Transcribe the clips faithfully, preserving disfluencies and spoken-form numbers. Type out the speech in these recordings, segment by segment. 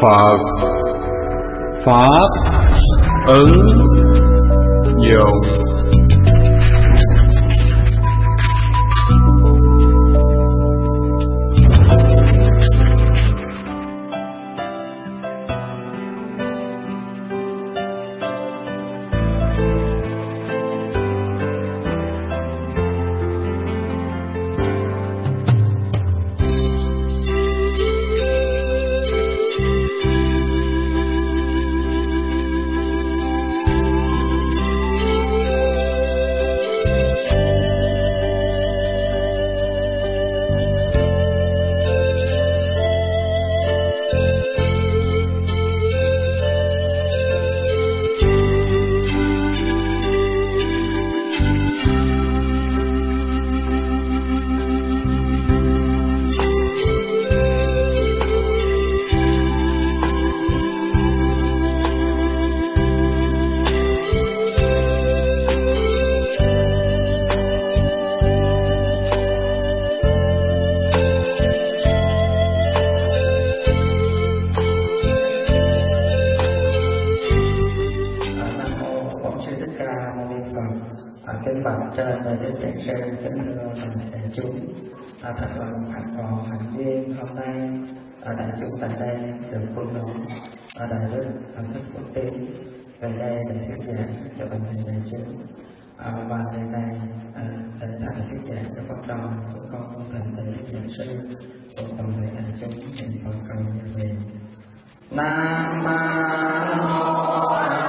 Phật Pháp ứng dụng. Trên lời Đức Giảng Sư kính thưa đại chúng, à, thật là một hạnh còn hạnh duyên hôm nay à, đại chúng tại đây được phương độ ở đại đức ở Thích Phước Tín về đây để thuyết giảng cho toàn thể đại chúng. À, và ngày này à, để tại thuyết giảng cho Phật đoàn của con của thành Đại Đức Giảng Sư cùng toàn thể đại chúng xin Phật cầu như vậy. Nam mô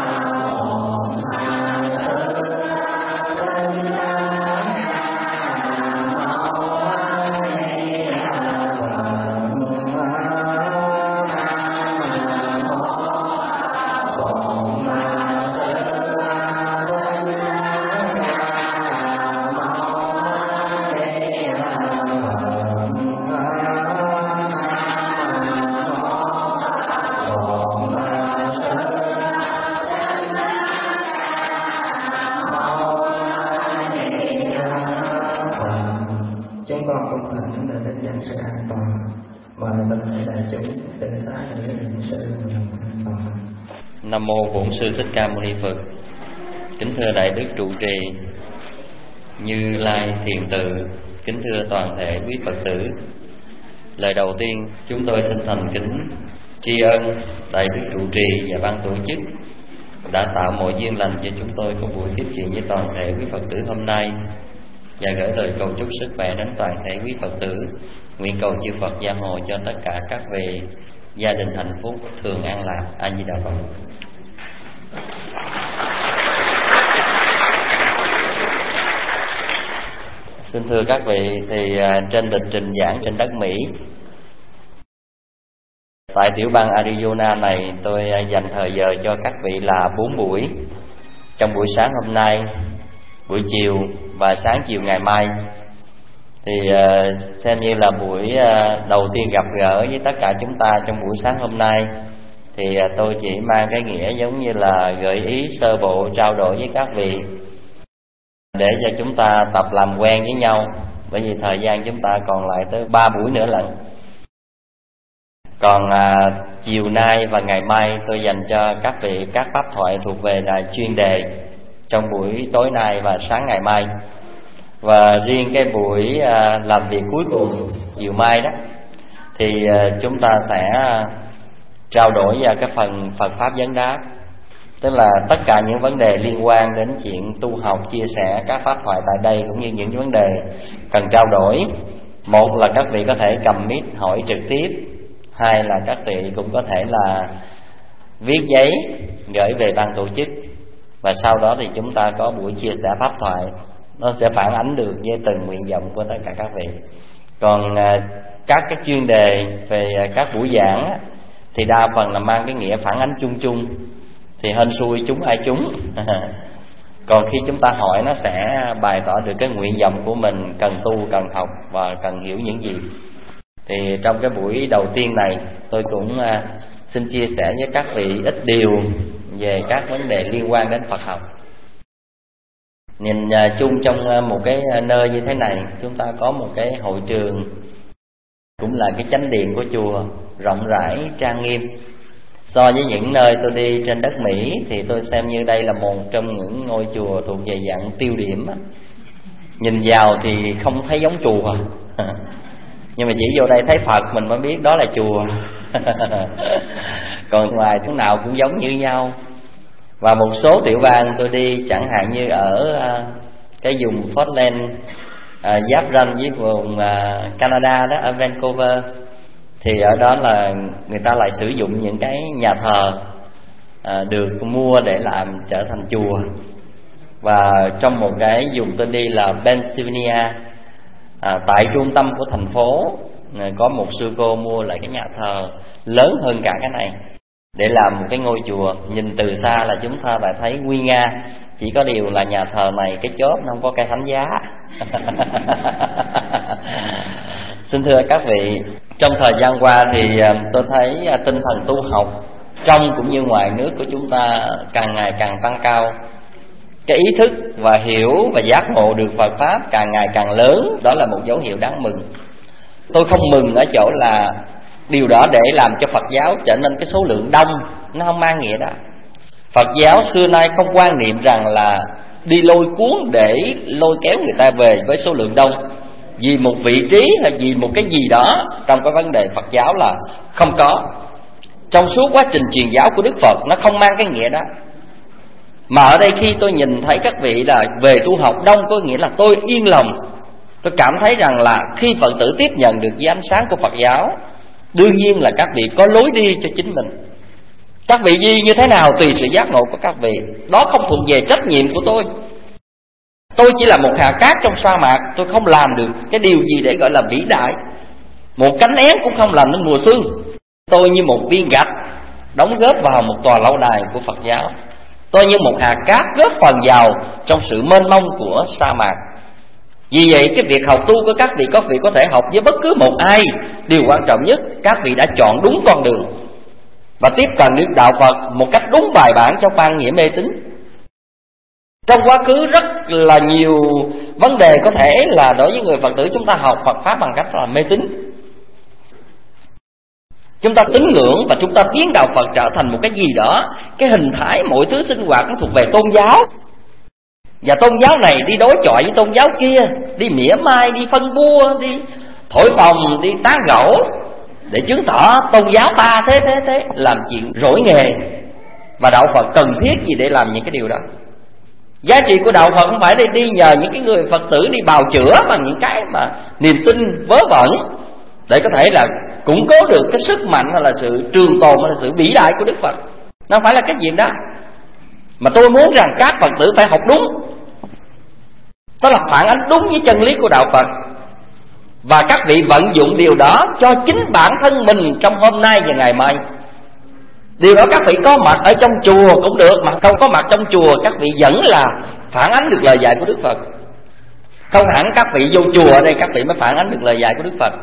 Nam mô Bổn Sư Thích Ca Mâu Ni Phật. Kính thưa đại đức trụ trì Như Lai Thiền Tự, kính thưa toàn thể quý Phật tử. Lời đầu tiên chúng tôi xin thành kính tri ân đại đức trụ trì và ban tổ chức đã tạo mọi duyên lành cho chúng tôi có buổi tiếp chuyện với toàn thể quý Phật tử hôm nay, và gửi lời cầu chúc sức khỏe đến toàn thể quý Phật tử. Nguyện cầu chư Phật gia hộ cho tất cả các vị gia đình hạnh phúc, thường an lạc. A Di Đà Phật. Xin thưa các vị, thì trên lịch trình giảng trên đất Mỹ, tại tiểu bang Arizona này, tôi dành thời giờ cho các vị là bốn buổi. Trong buổi sáng hôm nay, buổi chiều và sáng chiều ngày mai, thì xem như là buổi đầu tiên gặp gỡ với tất cả chúng ta trong buổi sáng hôm nay. Thì tôi chỉ mang cái nghĩa giống như là gợi ý sơ bộ trao đổi với các vị để cho chúng ta tập làm quen với nhau, bởi vì thời gian chúng ta còn lại tới ba buổi nữa lận. Còn à, chiều nay và ngày mai tôi dành cho các vị các pháp thoại thuộc về là chuyên đề trong buổi tối nay và sáng ngày mai. Và riêng cái buổi à, làm việc cuối cùng chiều mai đó, thì à, chúng ta sẽ trao đổi vào cái phần Phật Pháp vấn đáp, tức là tất cả những vấn đề liên quan đến chuyện tu học, chia sẻ các pháp thoại tại đây, cũng như những vấn đề cần trao đổi. Một là các vị có thể cầm mic hỏi trực tiếp, hai là các vị cũng có thể là viết giấy gửi về ban tổ chức, và sau đó thì chúng ta có buổi chia sẻ pháp thoại, nó sẽ phản ánh được với từng nguyện vọng của tất cả các vị. Còn các cái chuyên đề về các buổi giảng á, thì đa phần là mang cái nghĩa phản ánh chung chung, thì hên xui chúng ai chúng. Còn khi chúng ta hỏi, nó sẽ bày tỏ được cái nguyện vọng của mình cần tu, cần học và cần hiểu những gì. Thì trong cái buổi đầu tiên này, tôi cũng xin chia sẻ với các vị ít điều về các vấn đề liên quan đến Phật học. Nhìn chung trong một cái nơi như thế này, chúng ta có một cái hội trường, cũng là cái chánh điện của chùa, rộng rãi, trang nghiêm. So với những nơi tôi đi trên đất Mỹ thì tôi xem như đây là một trong những ngôi chùa thuộc về dạng tiêu điểm. Nhìn vào thì không thấy giống chùa, nhưng mà chỉ vô đây thấy Phật mình mới biết đó là chùa. Còn ngoài thứ nào cũng giống như nhau. Và một số tiểu bang tôi đi, chẳng hạn như ở cái vùng Portland, à, giáp ranh với vùng à, Canada đó, ở Vancouver, thì ở đó là người ta lại sử dụng những cái nhà thờ à, được mua để làm trở thành chùa. Và trong một cái vùng tôi đi là Pennsylvania, à, tại trung tâm của thành phố, có một sư cô mua lại cái nhà thờ lớn hơn cả cái này để làm một cái ngôi chùa. Nhìn từ xa là chúng ta lại thấy nguy nga, chỉ có điều là nhà thờ này cái chóp nó không có cây thánh giá. Xin thưa các vị, trong thời gian qua thì tôi thấy tinh thần tu học trong cũng như ngoài nước của chúng ta càng ngày càng tăng cao. Cái ý thức và hiểu và giác ngộ được Phật Pháp càng ngày càng lớn. Đó là một dấu hiệu đáng mừng. Tôi không mừng ở chỗ là điều đó để làm cho Phật giáo trở nên cái số lượng đông. Nó không mang nghĩa đó. Phật giáo xưa nay không quan niệm rằng là đi lôi cuốn để lôi kéo người ta về với số lượng đông, vì một vị trí hay vì một cái gì đó. Trong cái vấn đề Phật giáo là không có. Trong suốt quá trình truyền giáo của Đức Phật, nó không mang cái nghĩa đó. Mà ở đây khi tôi nhìn thấy các vị là về tu học đông, có nghĩa là tôi yên lòng. Tôi cảm thấy rằng là khi Phật tử tiếp nhận được với ánh sáng của Phật giáo, đương nhiên là các vị có lối đi cho chính mình. Các vị đi như thế nào tùy sự giác ngộ của các vị. Đó không thuộc về trách nhiệm của tôi. Tôi chỉ là một hạt cát trong sa mạc. Tôi không làm được cái điều gì để gọi là vĩ đại. Một cánh én cũng không làm nên mùa xuân. Tôi như một viên gạch đóng góp vào một tòa lâu đài của Phật giáo. Tôi như một hạt cát góp phần vào trong sự mênh mông của sa mạc. Vì vậy cái việc học tu của các vị, các vị có thể học với bất cứ một ai. Điều quan trọng nhất, các vị đã chọn đúng con đường và tiếp cận được đạo Phật một cách đúng bài bản trong quan nghĩa mê tín. Trong quá khứ rất là nhiều vấn đề có thể là đối với người Phật tử chúng ta học Phật Pháp bằng cách là mê tín. Chúng ta tín ngưỡng và chúng ta biến đạo Phật trở thành một cái gì đó, cái hình thái mọi thứ sinh hoạt nó thuộc về tôn giáo. Và tôn giáo này đi đối chọi với tôn giáo kia, đi mỉa mai, đi phân bua, đi thổi phồng, đi tán gẫu để chứng tỏ tôn giáo ta thế thế thế, làm chuyện rỗi nghề. Và đạo Phật cần thiết gì để làm những cái điều đó? Giá trị của đạo Phật không phải để đi nhờ những cái người Phật tử đi bào chữa bằng những cái mà niềm tin vớ vẩn để có thể là củng cố được cái sức mạnh hay là sự trường tồn hay là sự vĩ đại của Đức Phật. Nó không phải là cái gì đó. Mà tôi muốn rằng các Phật tử phải học đúng. Đó là phản ánh đúng với chân lý của đạo Phật. Và các vị vận dụng điều đó cho chính bản thân mình trong hôm nay và ngày mai. Điều đó các vị có mặt ở trong chùa cũng được, mà không có mặt trong chùa các vị vẫn là phản ánh được lời dạy của Đức Phật. Không hẳn các vị vô chùa ở đây các vị mới phản ánh được lời dạy của Đức Phật.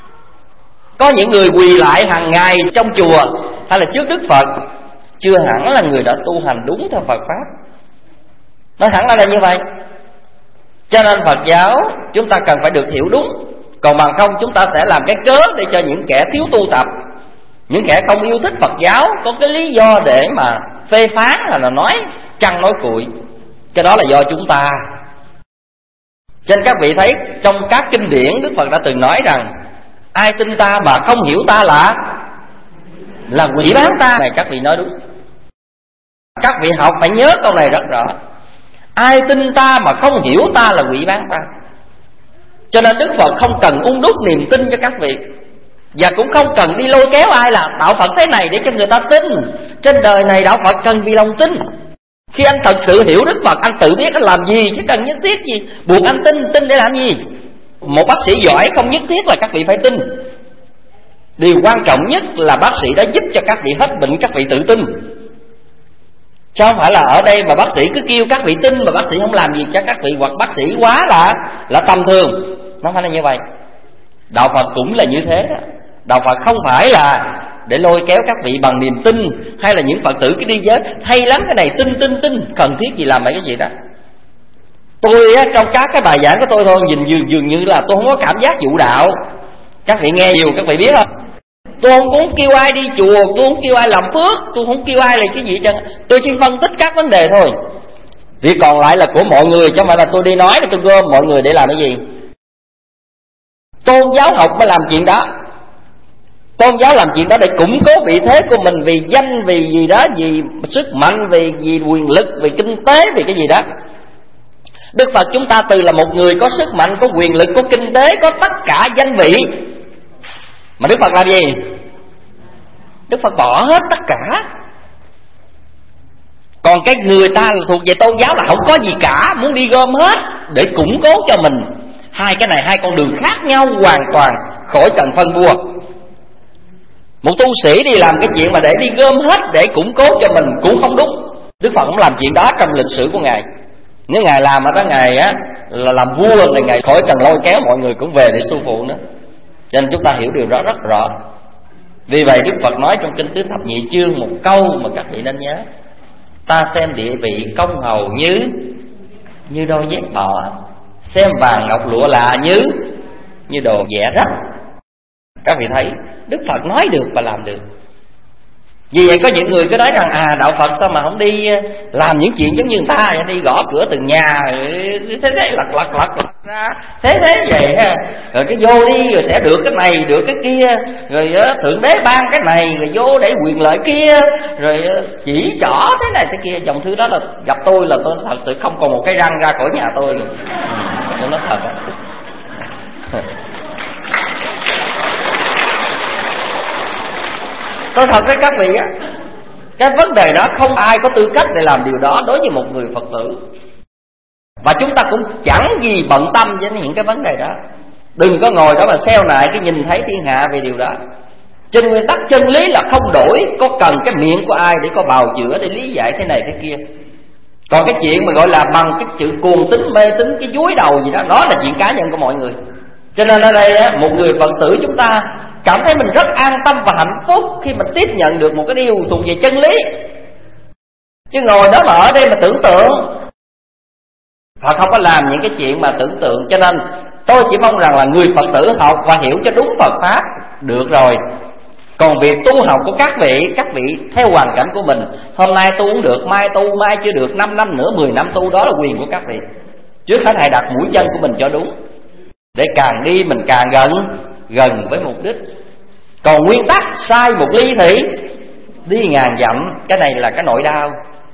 Có những người quỳ lại hàng ngày trong chùa hay là trước Đức Phật, chưa hẳn là người đã tu hành đúng theo Phật Pháp. Nói thẳng ra là như vậy. Cho nên Phật giáo chúng ta cần phải được hiểu đúng. Còn bằng không chúng ta sẽ làm cái cớ để cho những kẻ thiếu tu tập, những kẻ không yêu thích Phật giáo có cái lý do để mà phê phán hay là nói chăng nói cuội. Cái đó là do chúng ta. Cho nên các vị thấy trong các kinh điển Đức Phật đã từng nói rằng ai tin ta mà không hiểu ta là là quỷ bán ta. Này các vị nói đúng. Các vị học phải nhớ câu này rất rõ. Ai tin ta mà không hiểu ta là quỷ bán ta. Cho nên Đức Phật không cần ung đúc niềm tin cho các vị, và cũng không cần đi lôi kéo ai là đạo Phật thế này để cho người ta tin. Trên đời này đạo Phật cần vì lòng tin. Khi anh thật sự hiểu Đức Phật, anh tự biết anh làm gì, chứ cần nhất thiết gì buộc anh tin. Tin để làm gì? Một bác sĩ giỏi không nhất thiết là các vị phải tin. Điều quan trọng nhất là bác sĩ đã giúp cho các vị hết bệnh, các vị tự tin. Chứ không phải là ở đây mà bác sĩ cứ kêu các vị tin mà bác sĩ không làm gì cho các vị, hoặc bác sĩ quá là là tầm thường. Nó không phải là như vậy. Đạo Phật cũng là như thế đó. Đạo Phật không phải là để lôi kéo các vị bằng niềm tin, hay là những Phật tử cứ đi giới hay lắm cái này tin tin tin, cần thiết gì làm mấy cái gì đó. Tôi á, trong các cái bài giảng của tôi thôi, nhìn dường, dường như là tôi không có cảm giác dụ đạo. Các vị nghe nhiều các vị biết không? Tôi không muốn kêu ai đi chùa, tôi không kêu ai làm phước, tôi không kêu ai là cái gì chẳng. Tôi chỉ phân tích các vấn đề thôi. Việc còn lại là của mọi người, chứ không phải là tôi đi nói là tôi gom mọi người để làm cái gì. Tôn giáo học mới làm chuyện đó. Tôn giáo làm chuyện đó để củng cố vị thế của mình, vì danh, vì gì đó, vì sức mạnh, vì, vì quyền lực, vì kinh tế, vì cái gì đó. Đức Phật chúng ta từ là một người có sức mạnh, có quyền lực, có kinh tế, có tất cả danh vị, mà Đức Phật làm gì? Đức Phật bỏ hết tất cả. Còn cái người ta là thuộc về tôn giáo là không có gì cả, muốn đi gom hết để củng cố cho mình. Hai cái này hai con đường khác nhau hoàn toàn, khỏi cần phân bua. Một tu sĩ đi làm cái chuyện mà để đi gom hết để củng cố cho mình cũng không đúng. Đức Phật cũng làm chuyện đó trong lịch sử của Ngài. Nếu Ngài làm ở đó Ngài á là làm vua thì Ngài khỏi cần lôi kéo mọi người cũng về để su phụ nữa. Cho nên chúng ta hiểu điều đó rất rõ. Vì vậy Đức Phật nói trong Kinh Tứ Thập Nhị Chương một câu mà các vị nên nhớ: ta xem địa vị công hầu như như đôi dép bọ, xem vàng ngọc lụa là như như đồ vẽ rách. Các vị thấy Đức Phật nói được và làm được. Vì vậy có những người cứ nói rằng à đạo Phật sao mà không đi làm những chuyện giống như người ta, đi gõ cửa từng nhà thế thế lật lật lật lật ra thế thế vậy ha, rồi cái vô đi rồi sẽ được cái này được cái kia, rồi thượng đế ban cái này rồi vô để quyền lợi kia, rồi chỉ trỏ thế này thế kia. Dòng thứ đó là gặp tôi là tôi thật sự không còn một cái răng ra khỏi nhà tôi rồi. Tôi nói thật. Tôi thật với các vị á, cái vấn đề đó không ai có tư cách để làm điều đó đối với một người Phật tử. Và chúng ta cũng chẳng gì bận tâm với những cái vấn đề đó. Đừng có ngồi đó mà xeo nại cái nhìn thấy thiên hạ về điều đó. Trên nguyên tắc chân lý là không đổi, có cần cái miệng của ai để có bào chữa, để lý giải thế này thế kia. Còn cái chuyện mà gọi là bằng cái sự cuồng tín mê tín, cái dúi đầu gì đó, đó là chuyện cá nhân của mọi người. Cho nên ở đây á, một người Phật tử chúng ta cảm thấy mình rất an tâm và hạnh phúc khi mình tiếp nhận được một cái điều thuộc về chân lý. Chứ ngồi đó mà ở đây mà tưởng tượng, họ không có làm những cái chuyện mà tưởng tượng. Cho nên tôi chỉ mong rằng là người Phật tử học và hiểu cho đúng Phật Pháp được rồi. Còn việc tu học của các vị, các vị theo hoàn cảnh của mình. Hôm nay tu cũng được, mai tu, mai chưa được, năm năm nữa, mười năm tu, đó là quyền của các vị. Trước hết hãy đặt mũi chân của mình cho đúng, để càng đi mình càng gần gần với mục đích. Còn nguyên tắc sai một ly thì đi ngàn dặm, cái này là cái nỗi đau.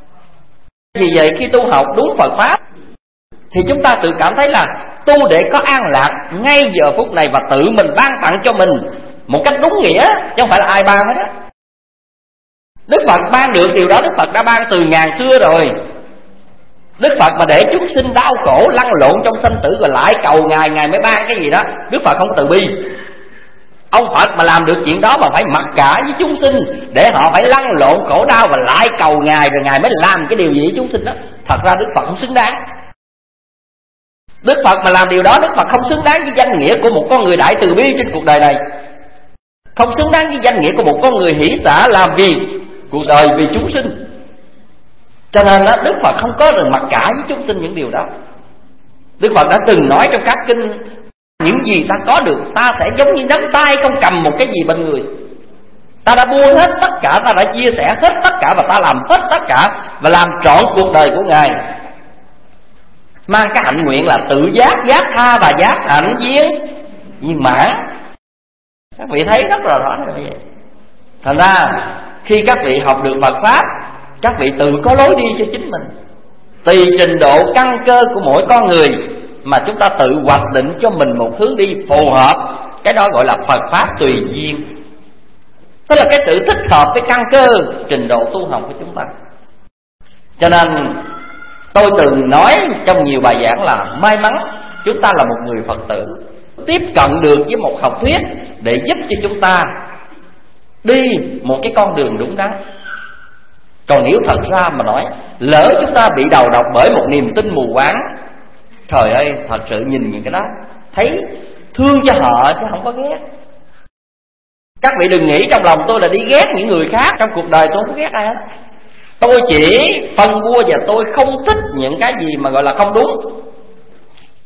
Vì vậy khi tu học đúng Phật Pháp thì chúng ta tự cảm thấy là tu để có an lạc ngay giờ phút này, và tự mình ban tặng cho mình một cách đúng nghĩa, chứ không phải là ai ban hết á. Đức Phật ban được điều đó, Đức Phật đã ban từ ngàn xưa rồi. Đức Phật mà để chúng sinh đau khổ lăn lộn trong sanh tử rồi lại cầu Ngài, Ngài mới ban cái gì đó. Đức Phật không từ bi. Ông Phật mà làm được chuyện đó mà phải mặc cả với chúng sinh, để họ phải lăn lộn khổ đau và lại cầu Ngài, rồi Ngài mới làm cái điều gì với chúng sinh đó. Thật ra Đức Phật không xứng đáng. Đức Phật mà làm điều đó, Đức Phật không xứng đáng với danh nghĩa của một con người đại từ bi trên cuộc đời này, không xứng đáng với danh nghĩa của một con người hỷ xả làm vì cuộc đời, vì chúng sinh. Cho nên đó, Đức Phật không có được mặc cả với chúng sinh những điều đó. Đức Phật đã từng nói trong các kinh: những gì ta có được, ta sẽ giống như nắm tay không cầm một cái gì bên người. Ta đã buông hết tất cả, ta đã chia sẻ hết tất cả, và ta làm hết tất cả, và làm trọn cuộc đời của Ngài. Mang cái hạnh nguyện là tự giác, giác tha và giác hạnh viên viên mãn. Các vị thấy rất là rõ như vậy. Thành ra khi các vị học được Phật Pháp, các vị tự có lối đi cho chính mình, tùy trình độ căn cơ của mỗi con người mà chúng ta tự hoạch định cho mình một hướng đi phù hợp. Cái đó gọi là Phật Pháp tùy duyên. Tức là cái sự thích hợp với căn cơ trình độ tu học của chúng ta. Cho nên tôi từng nói trong nhiều bài giảng là may mắn chúng ta là một người Phật tử, tiếp cận được với một học thuyết để giúp cho chúng ta đi một cái con đường đúng đắn. Còn nếu thật ra mà nói, lỡ chúng ta bị đầu độc bởi một niềm tin mù quáng, trời ơi, thật sự nhìn những cái đó thấy thương cho họ chứ không có ghét. Các vị đừng nghĩ trong lòng tôi là đi ghét những người khác. Trong cuộc đời tôi không có ghét ai hết. Tôi chỉ phân bua và tôi không thích những cái gì mà gọi là không đúng.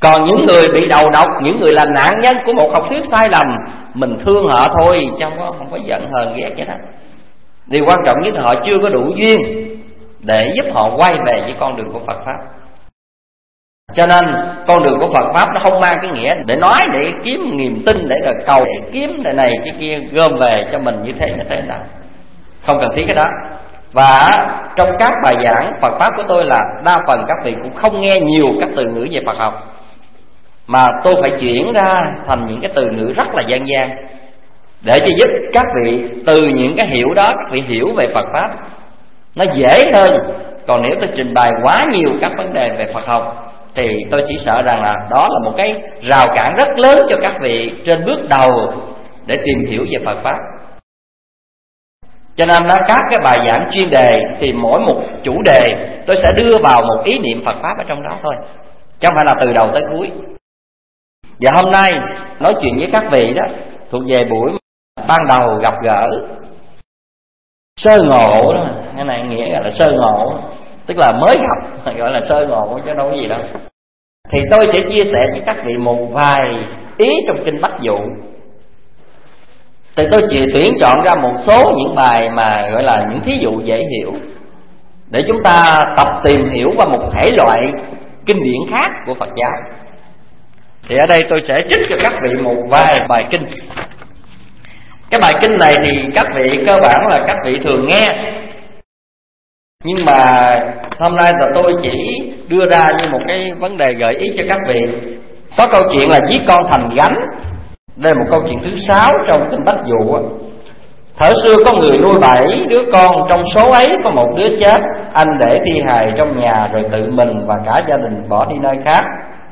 Còn những người bị đầu độc, những người là nạn nhân của một học thuyết sai lầm, mình thương họ thôi, chứ không có, không có giận hờn ghét vậy đó. Điều quan trọng nhất là họ chưa có đủ duyên để giúp họ quay về với con đường của Phật Pháp. Cho nên con đường của Phật Pháp nó không mang cái nghĩa để nói, để kiếm niềm tin, để là cầu, để kiếm cái này cái kia gom về cho mình như thế như thế nào. Không cần thiết cái đó. Và trong các bài giảng Phật Pháp của tôi là đa phần các vị cũng không nghe nhiều các từ ngữ về Phật học, mà tôi phải chuyển ra thành những cái từ ngữ rất là dân gian, để cho giúp các vị từ những cái hiểu đó các vị hiểu về Phật Pháp nó dễ hơn. Còn nếu tôi trình bày quá nhiều các vấn đề về Phật học thì tôi chỉ sợ rằng là đó là một cái rào cản rất lớn cho các vị trên bước đầu để tìm hiểu về Phật Pháp. Cho nên đó, các cái bài giảng chuyên đề thì mỗi một chủ đề tôi sẽ đưa vào một ý niệm Phật Pháp ở trong đó thôi, chứ không phải là từ đầu tới cuối. Và hôm nay nói chuyện với các vị đó thuộc về buổi ban đầu gặp gỡ sơ ngộ đó. Cái này nghĩa là sơ ngộ, tức là mới gặp, gọi là sơ ngộ chứ đâu có gì đâu. Thì tôi sẽ chia sẻ với các vị một vài ý trong kinh Bách Dụ. Thì tôi chỉ tuyển chọn ra một số những bài mà gọi là những thí dụ dễ hiểu, để chúng ta tập tìm hiểu qua một thể loại kinh điển khác của Phật giáo. Thì ở đây tôi sẽ trích cho các vị một vài bài kinh. Cái bài kinh này thì các vị cơ bản là các vị thường nghe, nhưng mà hôm nay là tôi chỉ đưa ra như một cái vấn đề gợi ý cho các vị. Có câu chuyện là giết con thành gánh. Đây là một câu chuyện thứ sáu trong kinh Bách Dụ. Thời xưa có người nuôi bảy đứa con, trong số ấy có một đứa chết. Anh để thi hài trong nhà rồi tự mình và cả gia đình bỏ đi nơi khác.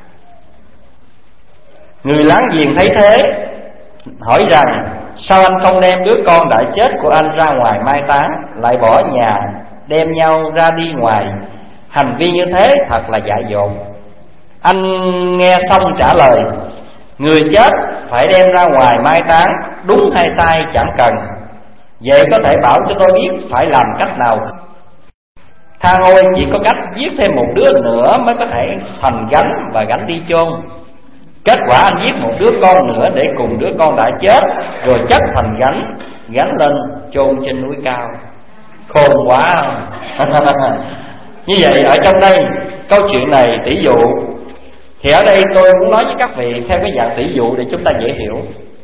Người láng giềng thấy thế hỏi rằng: sao anh không đem đứa con đã chết của anh ra ngoài mai táng, lại bỏ nhà đem nhau ra đi ngoài? Hành vi như thế thật là dại dột. Anh nghe xong trả lời: người chết phải đem ra ngoài mai táng, đúng hay sai chẳng cần. Vậy có thể bảo cho tôi biết phải làm cách nào? Tha ôi, chỉ có cách giết thêm một đứa nữa mới có thể thành gánh và gánh đi chôn. Kết quả anh giết một đứa con nữa để cùng đứa con đã chết, rồi chất thành gánh, gánh lên chôn trên núi cao. Khôn quá. Như vậy ở trong đây câu chuyện này tỷ dụ, thì ở đây tôi muốn nói với các vị theo cái dạng tỷ dụ để chúng ta dễ hiểu.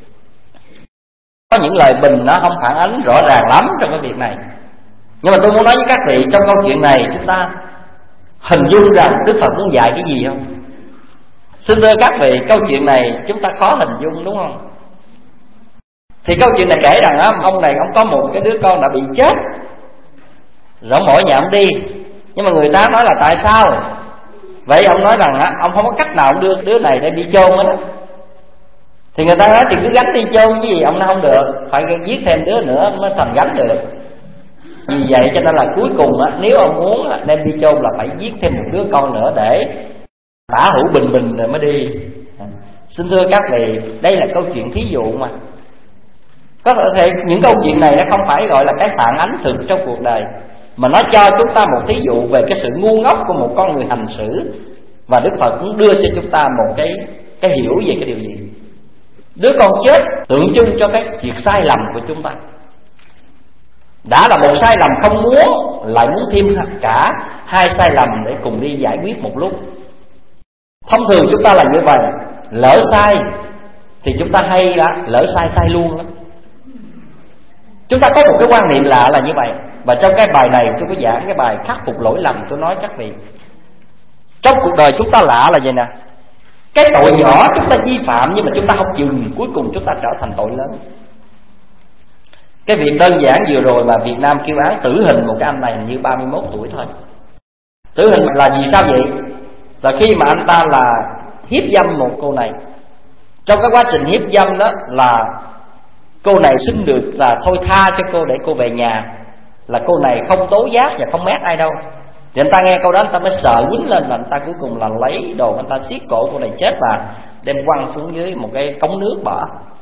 Có những lời bình nó không phản ánh rõ ràng lắm trong cái việc này, nhưng mà tôi muốn nói với các vị trong câu chuyện này chúng ta hình dung rằng Đức Phật muốn dạy cái gì không? Xin thưa các vị, câu chuyện này chúng ta khó hình dung đúng không? Thì câu chuyện này kể rằng á, ông này ông có một cái đứa con đã bị chết, rồi mỗi nhà ông đi, nhưng mà người ta nói là tại sao? Vậy ông nói rằng á, ông không có cách nào ông đưa đứa này để đi chôn hết. Thì người ta nói thì cứ gánh đi chôn chứ gì, ông nói không được, phải giết thêm đứa nữa mới thành gánh được. Vì vậy cho nên là cuối cùng á, nếu ông muốn đem đi chôn là phải giết thêm một đứa con nữa để tả hữu bình bình rồi mới đi. Xin thưa các vị, đây là câu chuyện thí dụ mà. Có thể những câu chuyện này nó không phải gọi là cái phản ánh thực trong cuộc đời, mà nó cho chúng ta một thí dụ về cái sự ngu ngốc của một con người hành xử. Và Đức Phật cũng đưa cho chúng ta một cái cái hiểu về cái điều gì. Đứa con chết tượng trưng cho cái việc sai lầm của chúng ta. Đã là một sai lầm không muốn, lại muốn thêm cả hai sai lầm để cùng đi giải quyết một lúc. Thông thường chúng ta là như vậy, lỡ sai thì chúng ta hay là lỡ sai sai luôn lắm. Chúng ta có một cái quan niệm lạ là như vậy. Và trong cái bài này tôi có giảng cái bài khắc phục lỗi lầm. Tôi nói các vị, trong cuộc đời chúng ta lạ là vậy nè, cái tội nhỏ chúng ta vi phạm nhưng mà chúng ta không dừng, cuối cùng chúng ta trở thành tội lớn. Cái việc đơn giản vừa rồi mà Việt Nam kêu án tử hình một cái anh này như ba mươi mốt tuổi thôi. Tử hình là vì sao vậy? Là khi mà anh ta là hiếp dâm một cô này, trong cái quá trình hiếp dâm đó là cô này xin được là thôi tha cho cô để cô về nhà, là cô này không tố giác và không mét ai đâu. Thì anh ta nghe câu đó anh ta mới sợ quýnh lên, và anh ta cuối cùng là lấy đồ anh ta siết cổ cô này chết và đem quăng xuống dưới một cái cống nước bỏ.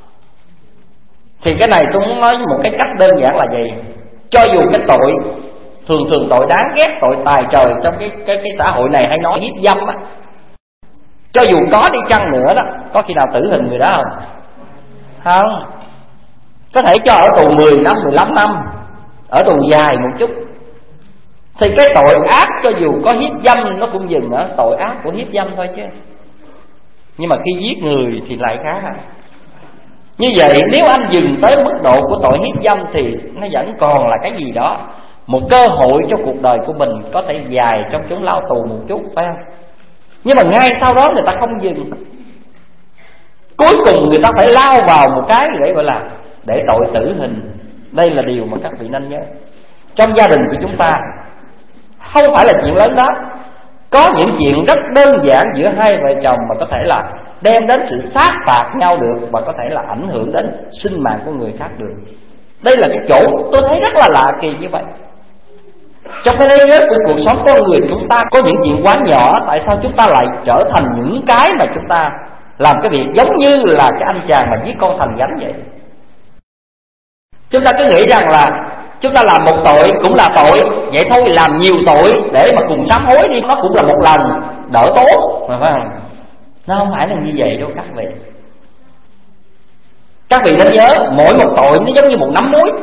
Thì cái này tôi muốn nói một cái cách đơn giản là gì? Cho dù cái tội thường thường tội đáng ghét, tội tài trời trong cái cái cái xã hội này hay nói hiếp dâm á, Cho dù có đi chăng nữa đó, có khi nào tử hình người đó không? Không. Có thể cho ở tù mười năm, mười lăm năm, ở tù dài một chút. Thì cái tội ác cho dù có hiếp dâm nó cũng dừng ở tội ác của hiếp dâm thôi chứ. Nhưng mà khi giết người thì lại khác. Như vậy nếu anh dừng tới mức độ của tội hiếp dâm thì nó vẫn còn là cái gì đó, một cơ hội cho cuộc đời của mình có thể dài trong chốn lao tù một chút, phải không? Nhưng mà ngay sau đó người ta không dừng. Cuối cùng người ta phải lao vào một cái để gọi là để tội tử hình. Đây là điều mà các vị nên nhớ. Trong gia đình của chúng ta không phải là chuyện lớn đó. Có những chuyện rất đơn giản giữa hai vợ chồng mà có thể là đem đến sự sát phạt nhau được, và có thể là ảnh hưởng đến sinh mạng của người khác được. Đây là cái chỗ tôi thấy rất là lạ kỳ như vậy. Trong cái thế giới của cuộc sống con người chúng ta có những chuyện quá nhỏ, tại sao chúng ta lại trở thành những cái mà chúng ta làm cái việc giống như là cái anh chàng mà giết con Thành Gánh vậy? Chúng ta cứ nghĩ rằng là chúng ta làm một tội cũng là tội, vậy thôi làm nhiều tội để mà cùng sám hối đi, nó cũng là một lần đỡ tốt, phải không? Nó không phải là như vậy đâu các vị. Các vị nên nhớ, mỗi một tội nó giống như một nắm muối.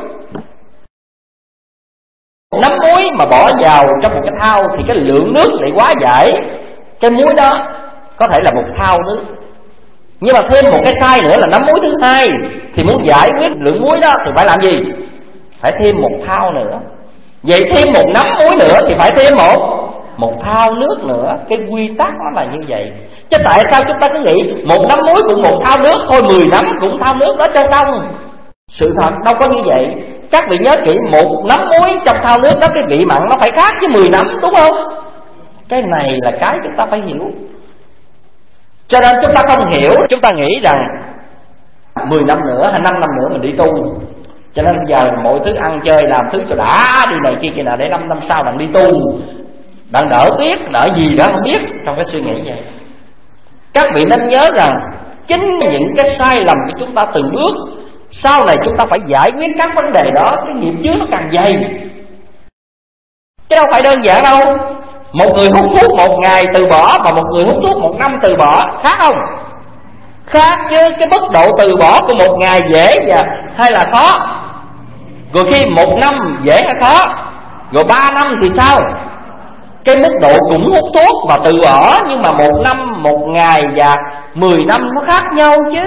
Nắm muối mà bỏ vào trong một cái thau thì cái lượng nước lại quá giải cái muối đó, có thể là một thau nước. Nhưng mà thêm một cái sai nữa là nắm muối thứ hai, thì muốn giải quyết lượng muối đó thì phải làm gì? Phải thêm một thau nữa. Vậy thêm một nắm muối nữa thì phải thêm một một thau nước nữa. Cái quy tắc nó là như vậy. Chứ tại sao chúng ta cứ nghĩ một nắm muối cũng một thau nước thôi, mười nắm cũng thau nước đó cho xong? Sự thật đâu có như vậy. Các vị nhớ kỹ, một nắm muối trong thau nước đó, cái vị mặn nó phải khác với mười nắm, đúng không? Cái này là cái chúng ta phải hiểu. Cho nên chúng ta không hiểu, chúng ta nghĩ rằng mười năm nữa hay năm năm nữa mình đi tu, cho nên giờ mọi thứ ăn chơi làm thứ cho đã, đi này kia kia nào để năm năm sau bạn đi tu, bạn đỡ tiếc, đỡ gì đó không biết. Trong cái suy nghĩ vậy, các vị nên nhớ rằng chính những cái sai lầm của chúng ta từng bước, sau này chúng ta phải giải quyết các vấn đề đó, cái nghiệp chướng nó càng dày. Chứ đâu phải đơn giản đâu. Một người hút thuốc một ngày từ bỏ và một người hút thuốc một năm từ bỏ khác không? Khác chứ. Cái mức độ từ bỏ của một ngày dễ và hay là khó? Rồi khi một năm dễ hay khó? Rồi ba năm thì sao? Cái mức độ cũng hút thuốc và từ bỏ, nhưng mà một năm, một ngày và mười năm nó khác nhau chứ.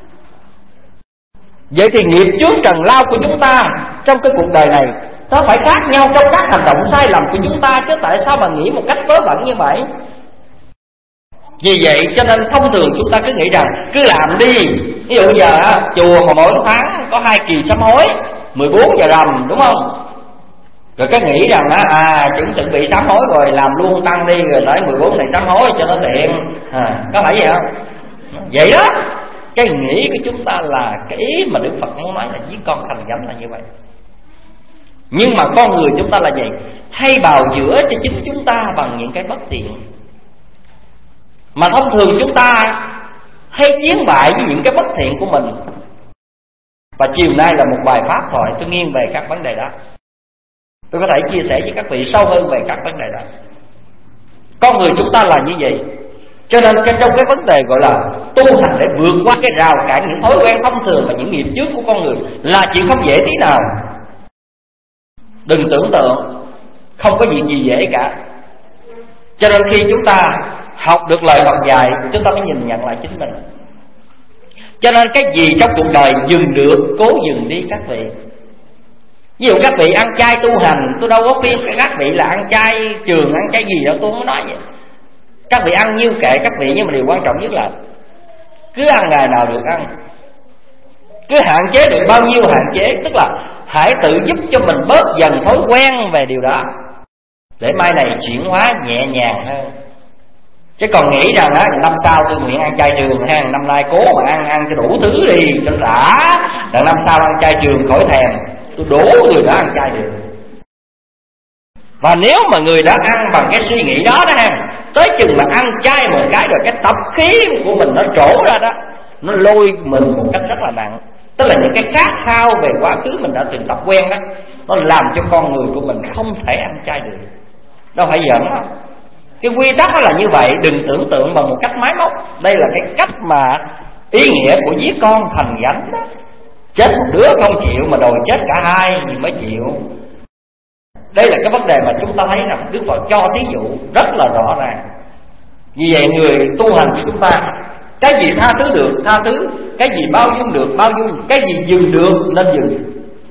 Vậy thì nghiệp chướng trần lao của chúng ta trong cái cuộc đời này nó phải khác nhau trong các hành động sai lầm của chúng ta chứ. Tại sao mà nghĩ một cách vớ vẩn như vậy? Vì vậy cho nên thông thường chúng ta cứ nghĩ rằng cứ làm đi. Ví dụ giờ chùa mà mỗi tháng có hai kỳ sám hối, mười bốn giờ rằm, đúng không? Rồi cái nghĩ rằng à chúng chuẩn bị sám hối rồi làm luôn tăng đi, rồi tới mười bốn này sám hối cho nó tiện. À, có phải vậy không? Vậy đó. Cái nghĩ của chúng ta là cái ý mà Đức Phật muốn nói là giết con Thành Gánh là như vậy. Nhưng mà con người chúng ta là gì? Hay bào chữa cho chính chúng ta bằng những cái bất tiện. Mà thông thường chúng ta hay chiến bại với những cái bất thiện của mình. Và chiều nay là một bài pháp thoại tôi nghiêng về các vấn đề đó. Tôi có thể chia sẻ với các vị sâu hơn về các vấn đề đó. Con người chúng ta là như vậy. Cho nên trong cái vấn đề gọi là tu hành để vượt qua cái rào cản những thói quen thông thường và những nghiệp chướng của con người là chuyện không dễ tí nào. Đừng tưởng tượng không có chuyện gì dễ cả. Cho nên khi chúng ta học được lời Phật dạy, chúng ta phải nhìn nhận lại chính mình. Cho nên cái gì trong cuộc đời dừng được, cố dừng đi các vị. Ví dụ các vị ăn chay tu hành, tôi đâu có khuyên các vị là ăn chay trường, ăn chay gì đâu, tôi không có nói vậy. Các vị ăn nhiêu kệ các vị, nhưng mà điều quan trọng nhất là cứ ăn ngày nào được ăn, cứ hạn chế được bao nhiêu hạn chế. Tức là hãy tự giúp cho mình bớt dần thói quen về điều đó, để mai này chuyển hóa nhẹ nhàng hơn. Chứ còn nghĩ rằng á năm sau tôi nguyện ăn chay trường ha, năm nay cố mà ăn ăn cho đủ thứ đi cho đã, đặng năm sau ăn chay trường khỏi thèm, tôi đổ người đã ăn chay được. Và nếu mà người đã ăn bằng cái suy nghĩ đó đó ha, tới chừng mà ăn chay một cái rồi cái tập khí của mình nó trổ ra đó, nó lôi mình một cách rất là nặng. Tức là những cái khát khao về quá khứ mình đã từng tập quen đó, nó làm cho con người của mình không thể ăn chay được. Đâu phải giỡn đâu. Cái quy tắc đó là như vậy, đừng tưởng tượng bằng một cách máy móc. Đây là cái cách mà ý nghĩa của giết con thành gánh đó. Chết một đứa không chịu mà đòi chết cả hai thì mới chịu. Đây là cái vấn đề mà chúng ta thấy rằng Đức Phật cho thí dụ rất là rõ ràng. Vì vậy người tu hành của chúng ta, cái gì tha thứ được tha thứ, cái gì bao dung được bao dung, cái gì dừng được nên dừng.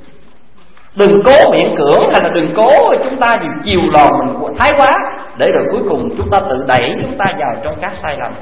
Đừng cố miễn cưỡng, hay là đừng cố chúng ta gì chiều lòng mình thái quá, để rồi cuối cùng chúng ta tự đẩy chúng ta vào trong các sai lầm.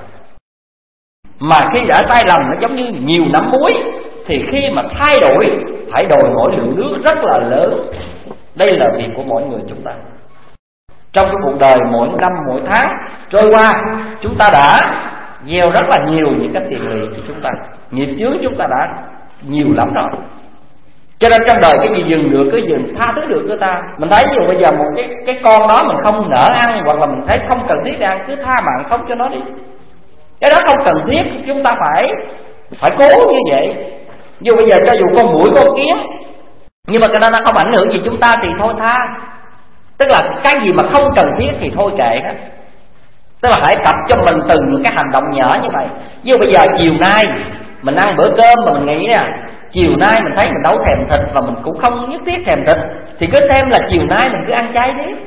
Mà khi đã sai lầm nó giống như nhiều nắm muối, thì khi mà thay đổi phải đòi hỏi lượng nước rất là lớn. Đây là việc của mỗi người chúng ta. Trong cái cuộc đời mỗi năm mỗi tháng trôi qua, chúng ta đã gieo rất là nhiều những cái tiền lệ của chúng ta, nghiệp chướng chúng ta đã nhiều lắm rồi. Cho nên trong đời cái gì dừng được cứ dừng, tha thứ được người ta. Mình thấy nhiều bây giờ một cái cái con đó mình không nỡ ăn, hoặc là mình thấy không cần thiết ăn, cứ tha mạng sống cho nó đi. Cái đó không cần thiết, chúng ta phải phải cố như vậy. Như bây giờ cho dù con muỗi con kiến, nhưng mà cái đó nó không ảnh hưởng gì chúng ta thì thôi tha. Tức là cái gì mà không cần thiết thì thôi kệ đó. Tức là hãy tập cho mình từng những cái hành động nhỏ như vậy. Như bây giờ chiều nay mình ăn bữa cơm mà mình nghĩ nè, chiều nay mình thấy mình đâu thèm thịt và mình cũng không nhất thiết thèm thịt, thì cứ xem là chiều nay mình cứ ăn chay đi.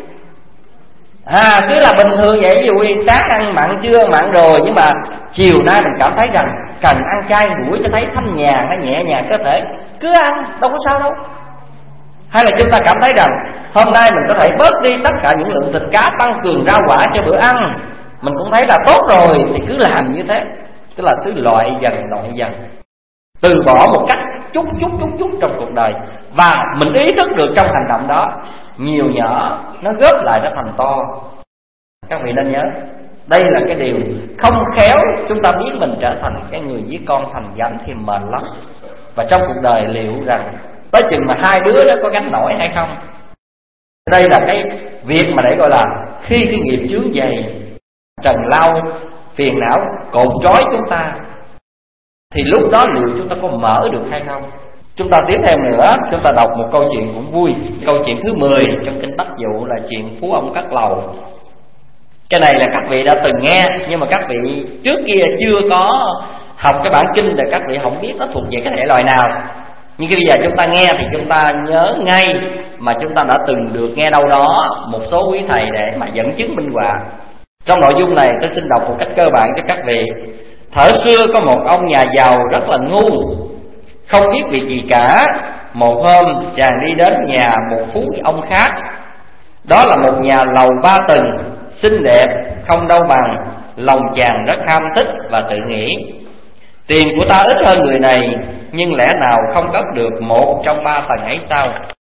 À cứ là bình thường vậy. Ví dụ sáng ăn mặn, trưa ăn mặn rồi, nhưng mà chiều nay mình cảm thấy rằng cần ăn chay mũi cho thấy thanh nhàn, nó nhẹ nhàng cơ thể, cứ ăn, đâu có sao đâu. Hay là chúng ta cảm thấy rằng hôm nay mình có thể bớt đi tất cả những lượng thịt cá, tăng cường rau quả cho bữa ăn, mình cũng thấy là tốt rồi, thì cứ làm như thế. Tức là cứ loại dần loại dần, từ bỏ một cách chút chút chút chút trong cuộc đời. Và mình ý thức được trong hành động đó, nhiều nhỏ nó góp lại nó thành to. Các vị nên nhớ, đây là cái điều không khéo chúng ta biết mình trở thành cái người giết con thành gánh thì mệt lắm. Và trong cuộc đời liệu rằng tới chừng mà hai đứa đó có gánh nổi hay không. Đây là cái việc mà để gọi là khi cái nghiệp chướng dày, trần lao, phiền não cột trói chúng ta, thì lúc đó liệu chúng ta có mở được hay không. Chúng ta tiếp theo nữa, chúng ta đọc một câu chuyện cũng vui. Câu chuyện thứ mười trong kinh Bách Dụ là chuyện Phú Ông Cắt Lầu. Cái này là các vị đã từng nghe, nhưng mà các vị trước kia chưa có học cái bản kinh thì các vị không biết nó thuộc về cái thể loại nào. Nhưng bây giờ chúng ta nghe thì chúng ta nhớ ngay mà chúng ta đã từng được nghe đâu đó một số quý thầy để mà dẫn chứng minh họa. Trong nội dung này tôi xin đọc một cách cơ bản cho các vị. Thuở xưa có một ông nhà giàu rất là ngu, không biết việc gì cả. Một hôm chàng đi đến nhà một phú ông khác. Đó là một nhà lầu ba tầng, xinh đẹp, không đâu bằng. Lòng chàng rất ham thích và tự nghĩ, tiền của ta ít hơn người này, nhưng lẽ nào không cất được một trong ba tầng ấy sao?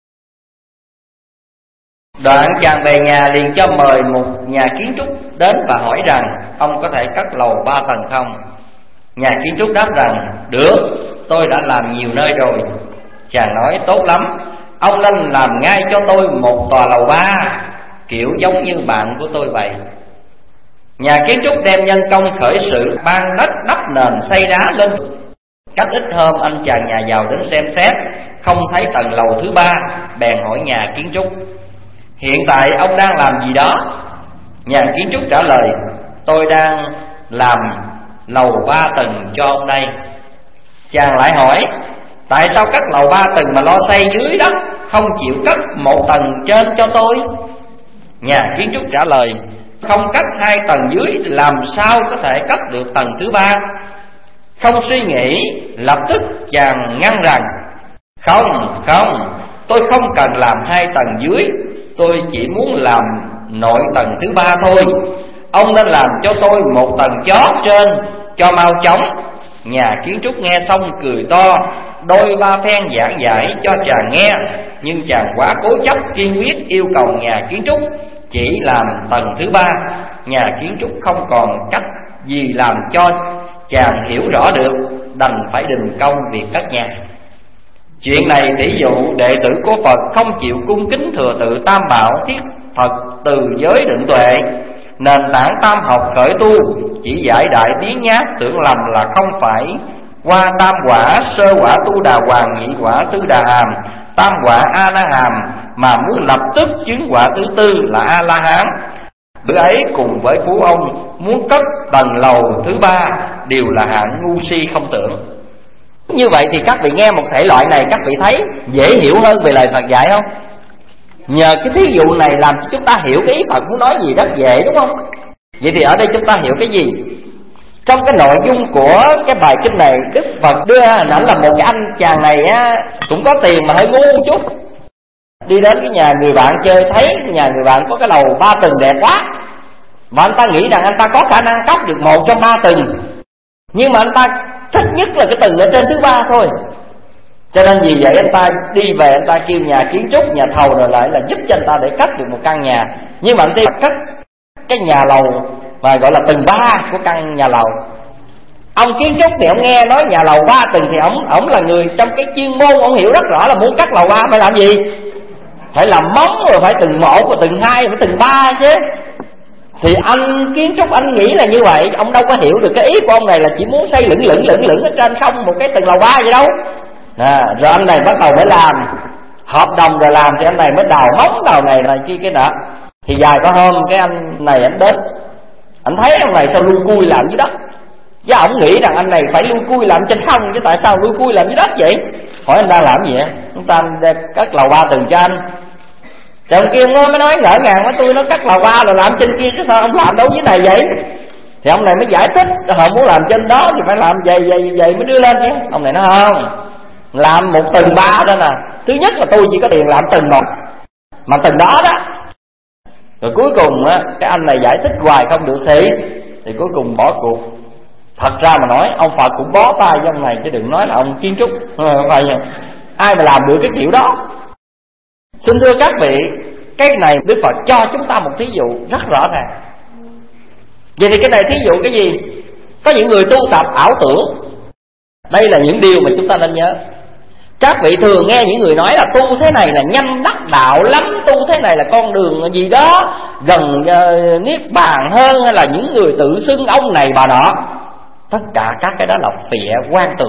Đoạn chàng về nhà liền cho mời một nhà kiến trúc đến và hỏi rằng ông có thể cất lầu ba tầng không? Nhà kiến trúc đáp rằng được, tôi đã làm nhiều nơi rồi. Chàng nói tốt lắm, ông nên làm ngay cho tôi một tòa lầu ba, kiểu giống như bạn của tôi vậy. Nhà kiến trúc đem nhân công khởi sự, ban đất đắp nền xây đá lên. Cách ít hôm anh chàng nhà giàu đến xem xét, không thấy tầng lầu thứ ba, bèn hỏi nhà kiến trúc, hiện tại ông đang làm gì đó? Nhà kiến trúc trả lời, tôi đang làm lầu ba tầng cho ông đây. Chàng lại hỏi, tại sao cất lầu ba tầng mà lo xây dưới đất, không chịu cất một tầng trên cho tôi? Nhà kiến trúc trả lời, không cất hai tầng dưới làm sao có thể cất được tầng thứ ba? Không suy nghĩ, lập tức chàng ngăn rằng, không, không, tôi không cần làm hai tầng dưới, tôi chỉ muốn làm nội tầng thứ ba thôi. Ông nên làm cho tôi một tầng chót trên cho mau chóng. Nhà kiến trúc nghe xong cười to, đôi ba phen giảng giải cho chàng nghe. Nhưng chàng quá cố chấp kiên quyết yêu cầu nhà kiến trúc chỉ làm tầng thứ ba. Nhà kiến trúc không còn cách gì làm cho chàng hiểu rõ được, đành phải đình công việc cất nhà. Chuyện này tỷ dụ đệ tử của Phật không chịu cung kính thừa tự tam bảo, thiết Phật từ giới định tuệ. Nền tảng tam học khởi tu, chỉ giải đại biến nhát, tưởng lầm là không phải qua tam quả, sơ quả tu đà hoàng, nhị quả tứ đà hàm, tam quả a la hàm, mà muốn lập tức chứng quả thứ tư là a la hán. bữa ấy cùng với phú ông muốn cất tầng lầu thứ ba đều là hạng ngu si không tưởng. Như vậy thì các vị nghe một thể loại này, các vị thấy dễ hiểu hơn về lời Phật dạy không? Nhờ cái thí dụ này làm cho chúng ta hiểu cái ý Phật muốn nói gì rất dễ, đúng không? Vậy thì ở đây chúng ta hiểu cái gì? Trong cái nội dung của cái bài kinh này, Đức Phật đưa hình ảnh là một cái anh chàng này á, cũng có tiền mà hơi ngu chút. Đi đến cái nhà người bạn chơi, thấy nhà người bạn có cái lầu ba tầng đẹp quá, mà anh ta nghĩ rằng anh ta có khả năng cất được một trong ba tầng, nhưng mà anh ta thích nhất là cái tầng ở trên thứ ba thôi. Cho nên vì vậy anh ta đi về, anh ta kêu nhà kiến trúc, nhà thầu rồi lại là giúp cho anh ta để cất được một căn nhà. Nhưng mà anh ta cất cái nhà lầu và gọi là tầng ba của căn nhà lầu. Ông kiến trúc thì ông nghe nói nhà lầu ba tầng thì ông ông là người trong cái chuyên môn, ông hiểu rất rõ là muốn cất lầu ba phải làm gì, phải làm móng, rồi phải tầng một, rồi tầng hai, phải tầng ba chứ. Thì anh kiến trúc anh nghĩ là như vậy, ông đâu có hiểu được cái ý của ông này là chỉ muốn xây lửng lửng lửng lửng ở trên không một cái tầng lầu ba vậy đâu. À, rồi anh này bắt đầu mới làm hợp đồng, rồi làm thì anh này mới đào móng đào này này kia cái nọ. Thì dài có hôm cái anh này anh đến, anh thấy ông này sao lui cui làm dưới đất, chứ ông nghĩ rằng anh này phải lui cui làm trên không, chứ tại sao lui cui làm dưới đất vậy? Hỏi anh đang làm gì vậy? Chúng ta cất lầu ba tầng cho anh. Thì ông kia mới nói ngỡ ngàng với tôi, nó cất lầu ba rồi làm trên kia, chứ sao ông làm đâu dưới này vậy? Thì ông này mới giải thích, họ muốn làm trên đó thì phải làm vậy vậy vậy mới đưa lên chứ. Ông này nói không, làm một tầng ba đó nè, thứ nhất là tôi chỉ có tiền làm tầng một, mà tầng đó đó. Rồi cuối cùng á, cái anh này giải thích hoài không được thì thì cuối cùng bỏ cuộc. Thật ra mà nói, ông Phật cũng bó tay với ông này, chứ đừng nói là ông kiến trúc. Phải không? Ai mà làm được cái kiểu đó. Xin thưa các vị, cái này Đức Phật cho chúng ta một thí dụ rất rõ ràng. Vậy thì cái này thí dụ cái gì? Có những người tu tập ảo tưởng. Đây là những điều mà chúng ta nên nhớ. Các vị thường nghe những người nói là tu thế này là nhanh đắc đạo lắm, tu thế này là con đường gì đó gần uh, niết bàn hơn, hay là những người tự xưng ông này bà nọ. Tất cả các cái đó là phịa quan tưởng.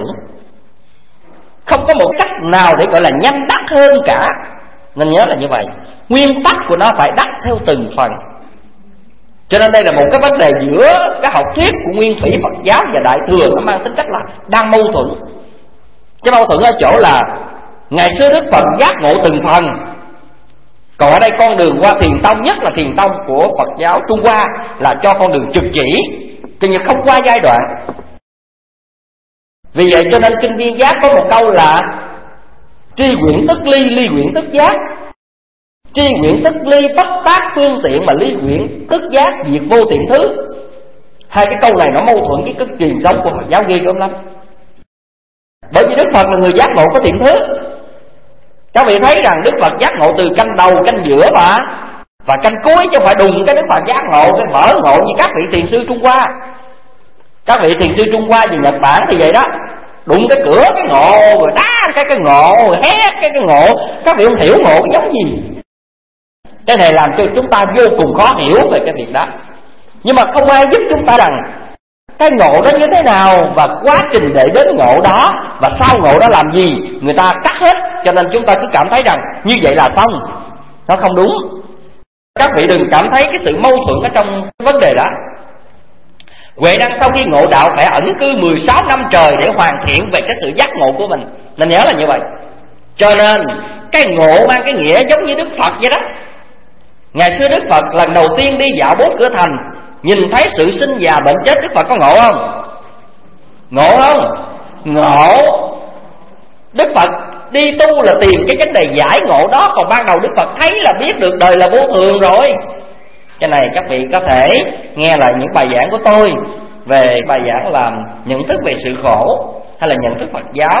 Không có một cách nào để gọi là nhanh đắc hơn cả. Nên nhớ là như vậy. Nguyên tắc của nó phải đắc theo từng phần. Cho nên đây là một cái vấn đề giữa cái học thuyết của Nguyên Thủy Phật giáo và Đại Thừa, nó mang tính cách là đang mâu thuẫn. Cái mâu thuẫn ở chỗ là ngày xưa Đức Phật giác ngộ từng phần, còn ở đây con đường qua thiền tông, nhất là thiền tông của Phật giáo Trung Hoa, là cho con đường trực chỉ, chứ không qua giai đoạn. Vì vậy cho nên kinh Viên Giác có một câu là tri quyển tức ly, ly quyển tức giác. Tri quyển tức ly, bất tác phương tiện, mà ly quyển tức giác, diệt vô tiện thứ. Hai cái câu này nó mâu thuẫn với cái truyền thống của Phật giáo ghê gớm lắm. Bởi vì Đức Phật là người giác ngộ có tiện thứ. Các vị thấy rằng Đức Phật giác ngộ từ canh đầu, canh giữa và và canh cuối, chứ không phải đùng cái Đức Phật giác ngộ cái mở ngộ như các vị thiền sư Trung Hoa. Các vị thiền sư Trung Hoa về Nhật Bản thì vậy đó, đụng cái cửa cái ngộ, rồi đá cái cái ngộ, rồi hét cái cái ngộ. Các vị không hiểu ngộ cái giống gì. Cái này làm cho chúng ta vô cùng khó hiểu về cái việc đó. Nhưng mà không ai giúp chúng ta rằng cái ngộ đó như thế nào, và quá trình để đến ngộ đó, và sau ngộ đó làm gì, người ta cắt hết. Cho nên chúng ta cứ cảm thấy rằng như vậy là xong. Nó không đúng. Các vị đừng cảm thấy cái sự mâu thuẫn ở trong vấn đề đó. Huệ Năng sau khi ngộ đạo phải ẩn cư mười sáu năm trời để hoàn thiện về cái sự giác ngộ của mình. Nên nhớ là như vậy. Cho nên cái ngộ mang cái nghĩa giống như Đức Phật vậy đó. Ngày xưa Đức Phật lần đầu tiên đi dạo bốn cửa thành, nhìn thấy sự sinh già bệnh chết, Đức Phật có ngộ không? Ngộ không? Ngộ. Đức Phật đi tu là tìm cái vấn đề giải ngộ đó. Còn ban đầu Đức Phật thấy là biết được đời là vô thường rồi. Cái này các vị có thể nghe lại những bài giảng của tôi về bài giảng làm nhận thức về sự khổ, hay là nhận thức Phật giáo,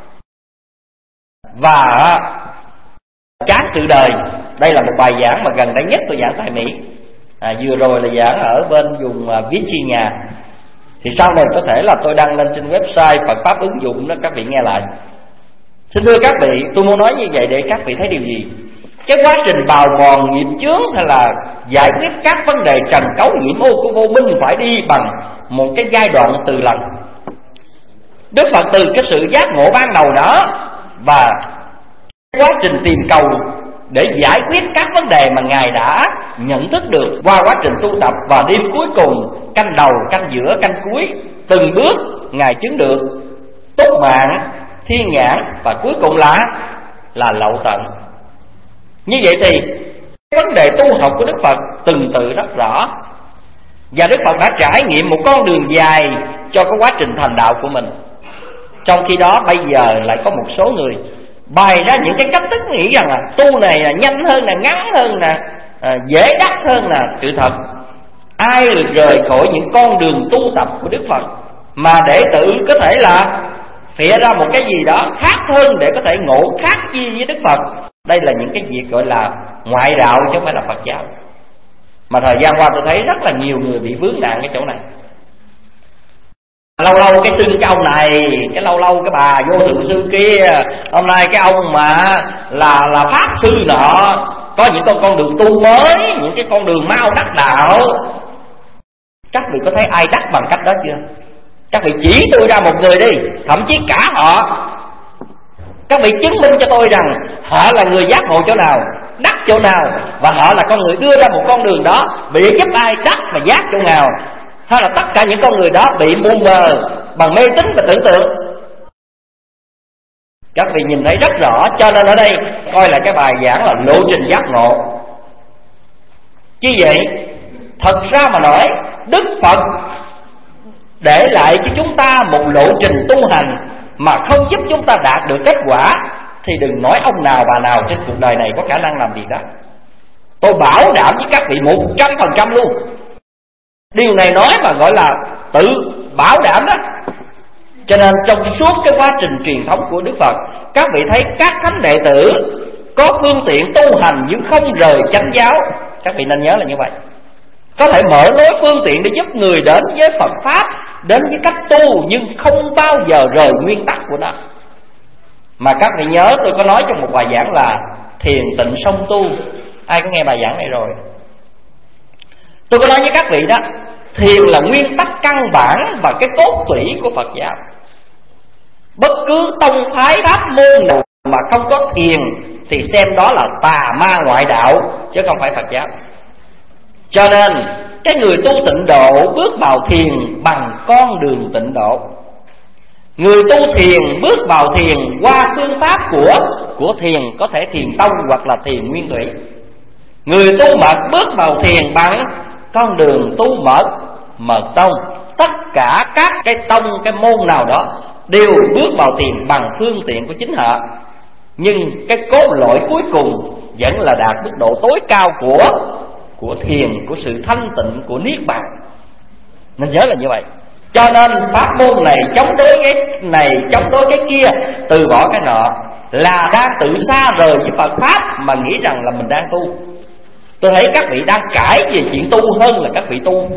và chán sự đời. Đây là một bài giảng mà gần đây nhất tôi giảng tại Mỹ. à, Vừa rồi là giảng ở bên vùng Virginia. Thì sau này có thể là tôi đăng lên trên website Phật Pháp ứng dụng đó, các vị nghe lại. Xin thưa các vị, tôi muốn nói như vậy để các vị thấy điều gì? Cái quá trình bào mòn nghiệp chướng, hay là giải quyết các vấn đề trần cấu nhiễm ô của vô minh, phải đi bằng một cái giai đoạn từ lần. Đức Phật từ cái sự giác ngộ ban đầu đó, và quá trình tìm cầu để giải quyết các vấn đề mà Ngài đã nhận thức được qua quá trình tu tập, và đêm cuối cùng, canh đầu, canh giữa, canh cuối, từng bước Ngài chứng được túc mạng, thiên nhãn, và cuối cùng là là lậu tận. Như vậy thì vấn đề tu học của Đức Phật từng tự rất rõ, và Đức Phật đã trải nghiệm một con đường dài cho cái quá trình thành đạo của mình. Trong khi đó bây giờ lại có một số người bày ra những cái cách thức nghĩ rằng là tu này là nhanh hơn, là ngắn hơn, là à, dễ đắc hơn. Là sự thật, ai rời khỏi những con đường tu tập của Đức Phật mà để tự có thể là phịa ra một cái gì đó khác hơn để có thể ngộ khác chi với Đức Phật, đây là những cái việc gọi là ngoại đạo chứ không phải là Phật giáo. Mà thời gian qua tôi thấy rất là nhiều người bị vướng nạn cái chỗ này. Lâu lâu cái xưng cái ông này, cái lâu lâu cái bà vô thượng sư kia, hôm nay cái ông mà là là pháp sư nọ, có những con con đường tu mới, những cái con đường mau đắc đạo. Các vị có thấy ai đắc bằng cách đó chưa? Các vị chỉ tôi ra một người đi, thậm chí cả họ, các vị chứng minh cho tôi rằng họ là người giác ngộ chỗ nào, đắc chỗ nào, và họ là con người đưa ra một con đường đó bị giúp ai đắc và giác chỗ nào, hay là tất cả những con người đó bị mù mờ bằng mê tín và tưởng tượng. Các vị nhìn thấy rất rõ. Cho nên ở đây coi là cái bài giảng là lộ trình giác ngộ. Như vậy thật ra mà nói, Đức Phật để lại cho chúng ta một lộ trình tu hành mà không giúp chúng ta đạt được kết quả, thì đừng nói ông nào bà nào trên cuộc đời này có khả năng làm việc đó. Tôi bảo đảm với các vị một trăm phần trăm luôn. Điều này nói mà gọi là tự bảo đảm đó. Cho nên trong suốt cái quá trình truyền thống của Đức Phật, các vị thấy các thánh đệ tử có phương tiện tu hành nhưng không rời chánh giáo. Các vị nên nhớ là như vậy. Có thể mở lối phương tiện để giúp người đến với Phật Pháp, đến với cách tu, nhưng không bao giờ rời nguyên tắc của nó. Mà các vị nhớ tôi có nói trong một bài giảng là thiền tịnh song tu. Ai có nghe bài giảng này rồi? Tôi có nói với các vị đó, thiền là nguyên tắc căn bản và cái cốt tủy của Phật giáo. Bất cứ tông phái pháp môn nào mà không có thiền thì xem đó là tà ma ngoại đạo, chứ không phải Phật giáo. Cho nên cái người tu tịnh độ bước vào thiền bằng con đường tịnh độ. Người tu thiền bước vào thiền qua phương pháp của của thiền, có thể thiền tông hoặc là thiền nguyên thủy. Người tu mật bước vào thiền bằng con đường tu mật, mật tông. Tất cả các cái tông, cái môn nào đó đều bước vào thiền bằng phương tiện của chính họ. Nhưng cái cốt lõi cuối cùng vẫn là đạt mức độ tối cao của của thiền, của sự thanh tịnh, của niết bàn. Nên nhớ là như vậy. Cho nên pháp môn này chống đối cái này, chống đối cái kia, từ bỏ cái nọ, là đang tự xa rời với Phật Pháp mà nghĩ rằng là mình đang tu. Tôi thấy các vị đang cãi về chuyện tu hơn là các vị tu.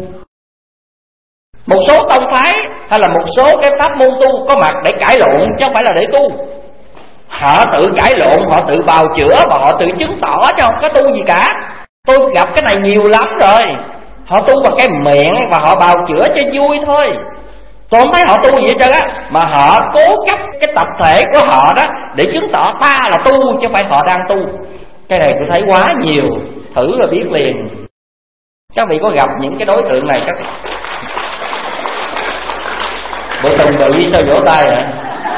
Một số tông phái hay là một số cái pháp môn tu có mặt để cãi lộn chứ không phải là để tu. Họ tự cãi lộn, họ tự bào chữa và họ tự chứng tỏ cho không có tu gì cả. Tôi gặp cái này nhiều lắm rồi. Họ tu bằng cái miệng và họ bào chữa cho vui thôi. Tôi không thấy họ tu gì hết trơn á, mà họ cố cấp cái tập thể của họ đó để chứng tỏ ta là tu chứ không phải họ đang tu. Cái này tôi thấy quá nhiều, thử là biết liền. Các vị có gặp những cái đối tượng này các bộ từng bị sao vỗ tay hả?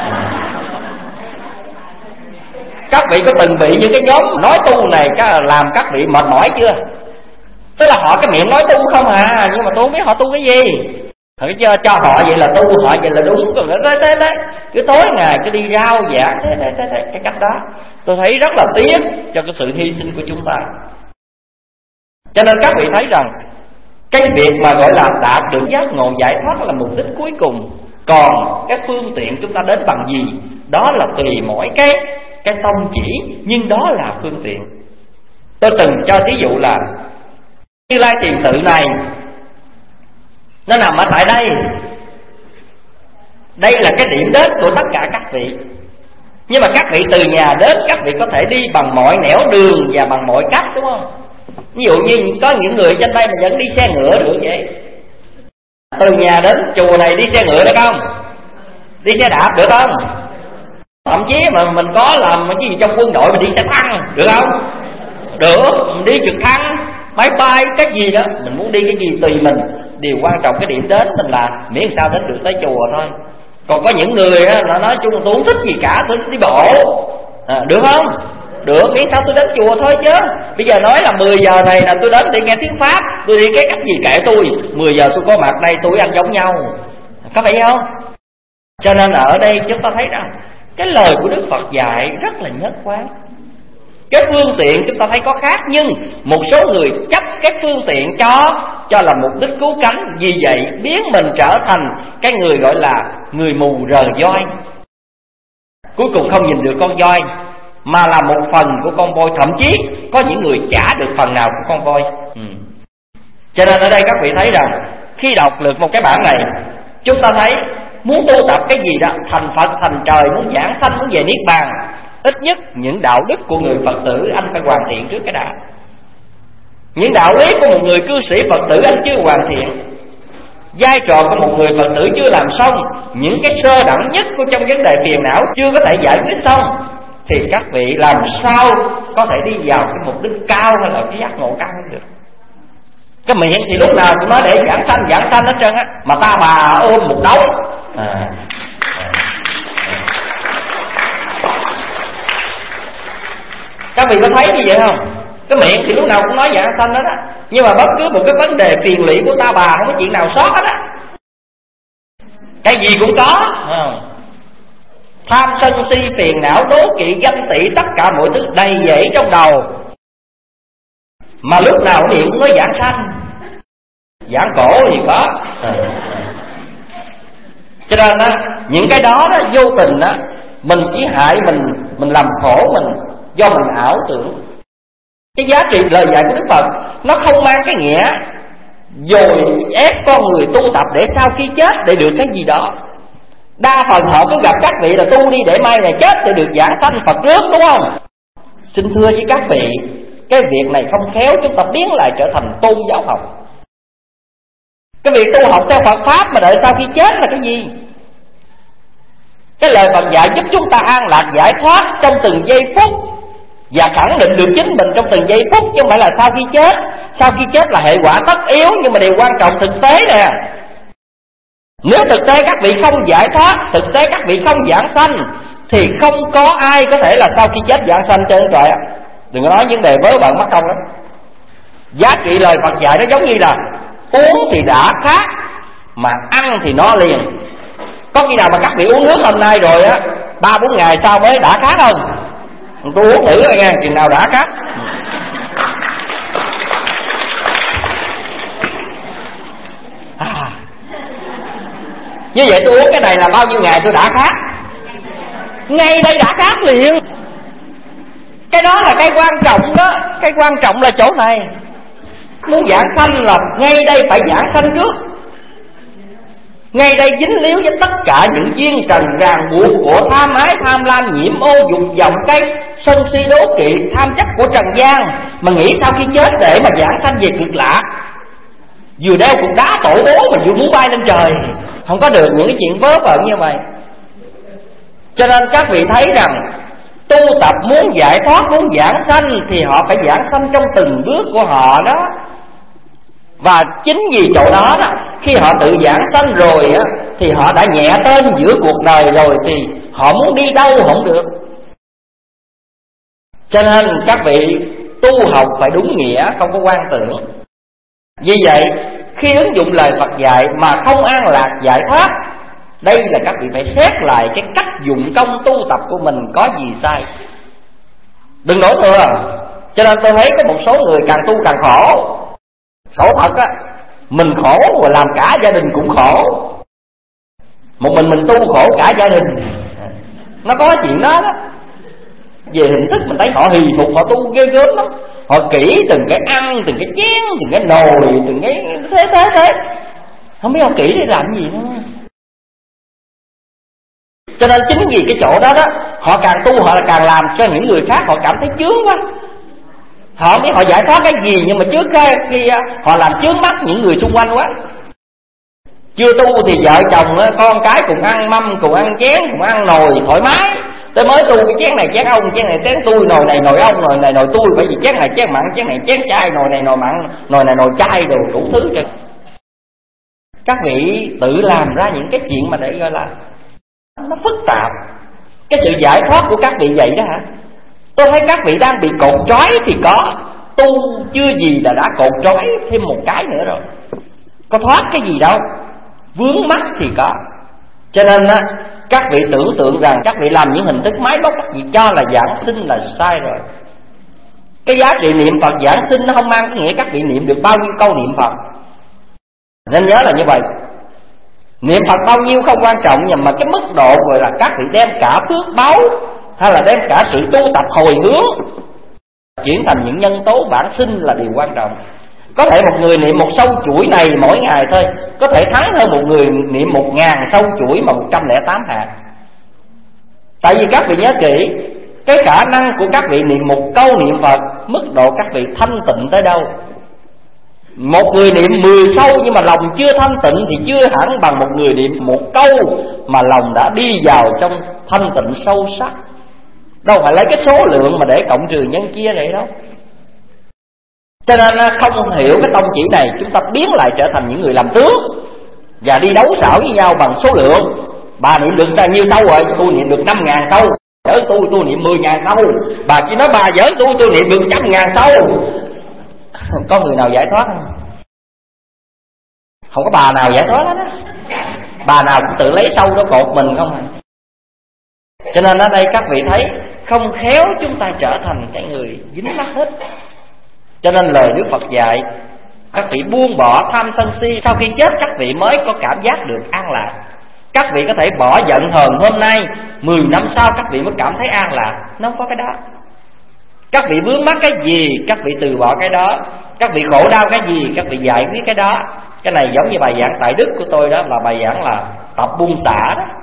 Các vị có từng bị những cái nhóm nói tu này làm các vị mệt mỏi chưa? Tức là họ cái miệng nói tu không à, nhưng mà tôi không biết họ tu cái gì. Thử cho, cho họ vậy là tu, họ vậy là đúng. Còn đấy, đấy, đấy. Cứ tối ngày cứ đi rao giảng thế, thế, thế, thế, cái cách đó tôi thấy rất là tiếc cho cái sự hy sinh của chúng ta. Cho nên các vị thấy rằng cái việc mà gọi là đạt được giác ngộ giải thoát là mục đích cuối cùng. Còn cái phương tiện chúng ta đến bằng gì, đó là tùy mỗi cái cái tông chỉ, nhưng đó là phương tiện. Tôi từng cho thí dụ là Như Lai Thiền Tự này nó nằm ở tại đây. Đây là cái điểm đến của tất cả các vị. Nhưng mà các vị từ nhà đến, các vị có thể đi bằng mọi nẻo đường và bằng mọi cách, đúng không? Ví dụ như có những người trên đây mà vẫn đi xe ngựa được vậy. Từ nhà đến chùa này đi xe ngựa được không? Đi xe đạp được không? Thậm chí mà mình có làm cái gì trong quân đội mình đi xe tăng được không? Được, mình đi trực thăng máy bay, cái gì đó. Mình muốn đi cái gì tùy mình. Điều quan trọng cái điểm đến mình là miễn sao đến được tới chùa thôi. Còn có những người á, nó nói chung tôi không thích gì cả, tôi thích đi bộ à, được không? Được, miễn sao tôi đến chùa thôi chứ. Bây giờ nói là mười giờ này là tôi đến để nghe tiếng Pháp, tôi đi cái cách gì kệ tôi. Mười giờ tôi có mặt đây, tôi ăn giống nhau, có phải không? Cho nên ở đây chúng ta thấy rằng cái lời của Đức Phật dạy rất là nhất quán. Cái phương tiện chúng ta thấy có khác, nhưng một số người chấp cái phương tiện cho cho là mục đích cứu cánh, vì vậy biến mình trở thành cái người gọi là người mù rờ voi. Cuối cùng không nhìn được con voi, mà là một phần của con voi. Thậm chí có những người chả được phần nào của con voi. ừ. Cho nên ở đây các vị thấy rằng khi đọc được một cái bản này, chúng ta thấy muốn tu tập cái gì đó, thành Phật thành trời, muốn giảng sanh, muốn về Niết Bàn, ít nhất những đạo đức của người Phật tử anh phải hoàn thiện trước cái đã. Những đạo lý của một người cư sĩ Phật tử anh chưa hoàn thiện, vai trò của một người Phật tử chưa làm xong, những cái sơ đẳng nhất của trong vấn đề phiền não chưa có thể giải quyết xong, thì các vị làm sao có thể đi vào cái mục đích cao hay là cái giác ngộ cao hơn được. Cái miệng thì lúc nào cũng nói để giảng sanh giảng sanh hết trơn á, mà ta bà ôm một đống à, à, à. Các vị có thấy như vậy không? Cái miệng thì lúc nào cũng nói giảng sanh đó đó, nhưng mà bất cứ một cái vấn đề phiền lụy của ta bà không có chuyện nào sót hết á. Cái gì cũng có không? Tham sân si phiền não đố kỵ ganh tị, tất cả mọi thứ đầy dẫy trong đầu, mà lúc nào miệng cũng nói giảng sanh, giảng cổ gì có. à. Cho nên á, những cái đó đó vô tình á, mình chỉ hại mình, mình làm khổ mình do mình ảo tưởng. Cái giá trị lời dạy của Đức Phật nó không mang cái nghĩa dồi ép con người tu tập để sau khi chết để được cái gì đó. Đa phần họ cứ gặp các vị là tu đi để mai này chết để được giảng sanh Phật trước, đúng không? Xin thưa với các vị, cái việc này không khéo chúng ta biến lại trở thành tôn giáo học. Cái việc tu học theo Phật Pháp mà đợi sau khi chết là cái gì? Cái lời Phật dạy giúp chúng ta an lạc giải thoát trong từng giây phút, và khẳng định được chính mình trong từng giây phút, chứ không phải là sau khi chết. Sau khi chết là hệ quả tất yếu, nhưng mà điều quan trọng thực tế nè. Nếu thực tế các vị không giải thoát, thực tế các vị không giảng sanh, thì không có ai có thể là sau khi chết giảng sanh trên trời. Đừng có nói vấn đề vớ vẩn mất công lắm. Giá trị lời Phật dạy nó giống như là uống thì đã khát, mà ăn thì no liền. Có khi nào mà các vị uống nước hôm nay rồi á, ba bốn ngày sau mới đã khát không? Tôi uống thử rồi nha, chừng nào đã khát. À, như vậy tôi uống cái này là bao nhiêu ngày tôi đã khát? Ngay đây đã khát liền. Cái đó là cái quan trọng đó. Cái quan trọng là chỗ này. Muốn giảng sanh là ngay đây phải giảng sanh trước. Ngay đây dính líu với tất cả những duyên trần ràng buộc của tham ái, tham lam, nhiễm ô, dục vọng, cái sân si đố kỵ, tham chấp của trần gian, mà nghĩ sau khi chết để mà giảng sanh về cực lạ. Vừa đeo cục đá tổ bố mà vừa muốn bay lên trời. Không có được những cái chuyện vớ vẩn như vậy. Cho nên các vị thấy rằng tu tập muốn giải thoát, muốn giảng sanh thì họ phải giảng sanh trong từng bước của họ đó. Và chính vì chỗ đó đó, khi họ tự giảng sanh rồi á, thì họ đã nhẹ tên giữa cuộc đời rồi, thì họ muốn đi đâu không được. Cho nên các vị tu học phải đúng nghĩa, không có quan tưởng. Vì vậy khi ứng dụng lời Phật dạy mà không an lạc giải thoát, đây là các vị phải xét lại cái cách dụng công tu tập của mình có gì sai. Đừng đổ thừa. Cho nên tôi thấy có một số người càng tu càng khổ. Khổ thật á. Mình khổ và làm cả gia đình cũng khổ. Một mình mình tu khổ cả gia đình. Nó có chuyện đó đó. Về hình thức mình thấy họ hì phục, họ tu ghê gớm lắm. Họ kỹ từng cái ăn, từng cái chén, từng cái nồi, từng cái thế thế thế. Không biết họ kỹ để làm gì nữa. Cho nên chính vì cái chỗ đó đó, họ càng tu họ là càng làm cho những người khác họ cảm thấy chướng quá. Họ không biết họ giải thoát cái gì, nhưng mà trước cái kia họ làm chướng mắt những người xung quanh quá. Chưa tu thì vợ chồng con cái cùng ăn mâm, cùng ăn chén, cùng ăn nồi thoải mái. Tôi mới tu cái chén này chén ông, chén này chén tôi, nồi này nồi ông, nồi này nồi tôi, bởi vì chén này chén mặn, chén này chén chai, nồi này nồi mặn, nồi này nồi chai, đồ đủ thứ cho. Các vị tự làm ra những cái chuyện mà để gọi là nó phức tạp. Cái sự giải thoát của các vị vậy đó hả? Tôi thấy các vị đang bị cột trói thì có, tu chưa gì là đã cột trói thêm một cái nữa rồi. Có thoát cái gì đâu, vướng mắc thì có. Cho nên á, các vị tưởng tượng rằng các vị làm những hình thức máy móc, các vị cho là giảng sinh là sai rồi. Cái giá trị niệm Phật giảng sinh nó không mang cái nghĩa các vị niệm được bao nhiêu câu niệm Phật. Nên nhớ là như vậy. Niệm Phật bao nhiêu không quan trọng, nhưng mà cái mức độ gọi là các vị đem cả phước báu hay là đem cả sự tu tập hồi hướng chuyển thành những nhân tố bản sinh là điều quan trọng. Có thể một người niệm một sâu chuỗi này mỗi ngày thôi có thể thắng hơn một người niệm một ngàn sâu chuỗi mà một trăm lẻ tám hạt. Tại vì các vị nhớ kỹ, cái khả năng của các vị niệm một câu niệm Phật, mức độ các vị thanh tịnh tới đâu. Một người niệm mười sâu nhưng mà lòng chưa thanh tịnh thì chưa hẳn bằng một người niệm một câu mà lòng đã đi vào trong thanh tịnh sâu sắc. Đâu phải lấy cái số lượng mà để cộng trừ nhân chia vậy đâu. Cho nên không hiểu cái tông chỉ này, chúng ta biến lại trở thành những người làm tướng và đi đấu xảo với nhau bằng số lượng. Bà niệm được bao nhiêu câu rồi, tôi niệm được năm ngàn câu. Giỡn tôi, tôi niệm mười ngàn câu. Bà chỉ nói bà giỡn tôi, tôi niệm được trăm ngàn câu. Có người nào giải thoát không? Không có bà nào giải thoát hết á. Bà nào cũng tự lấy sâu đó cột mình không à. Cho nên ở đây các vị thấy, không khéo chúng ta trở thành cái người dính mắc hết. Cho nên lời Đức Phật dạy các vị buông bỏ tham sân si, sau khi chết các vị mới có cảm giác được an lạc. Các vị có thể bỏ giận hờn hôm nay, mười năm sau các vị mới cảm thấy an lạc. Nó không có cái đó. Các vị vướng mắc cái gì, các vị từ bỏ cái đó. Các vị khổ đau cái gì, các vị giải quyết cái đó. Cái này giống như bài giảng tại Đức của tôi đó, là bài giảng là tập buông xả đó.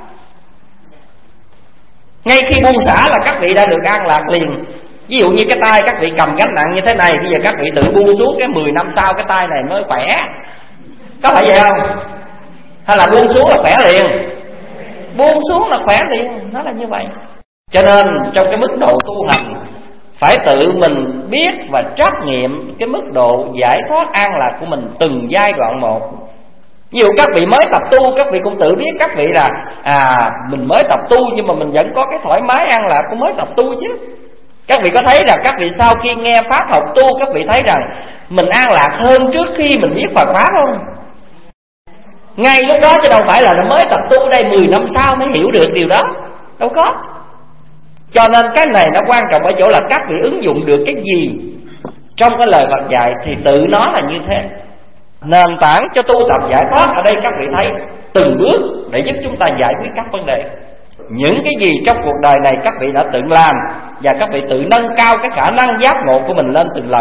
Ngay khi buông xả là các vị đã được an lạc liền. Ví dụ như cái tay các vị cầm gánh nặng như thế này, bây giờ các vị tự buông xuống, cái mười năm sau cái tay này mới khỏe. Có phải vậy không? Hay là buông xuống là khỏe liền? Buông xuống là khỏe liền, nó là như vậy. Cho nên trong cái mức độ tu hành phải tự mình biết và trắc nghiệm cái mức độ giải thoát an lạc của mình từng giai đoạn một. Ví dụ các vị mới tập tu, các vị cũng tự biết các vị là à mình mới tập tu nhưng mà mình vẫn có cái thoải mái an lạc của mới tập tu chứ. Các vị có thấy rằng các vị sau khi nghe pháp học tu, các vị thấy rằng mình an lạc hơn trước khi mình biết Phật pháp không? Ngay lúc đó chứ đâu phải là nó mới tập tu đây mười năm sau mới hiểu được điều đó. Đâu có. Cho nên cái này nó quan trọng ở chỗ là các vị ứng dụng được cái gì trong cái lời Phật dạy thì tự nó là như thế. Nền tảng cho tu tập giải thoát ở đây các vị thấy từng bước để giúp chúng ta giải quyết các vấn đề. Những cái gì trong cuộc đời này các vị đã tự làm và các vị tự nâng cao cái khả năng giác ngộ của mình lên từng lần.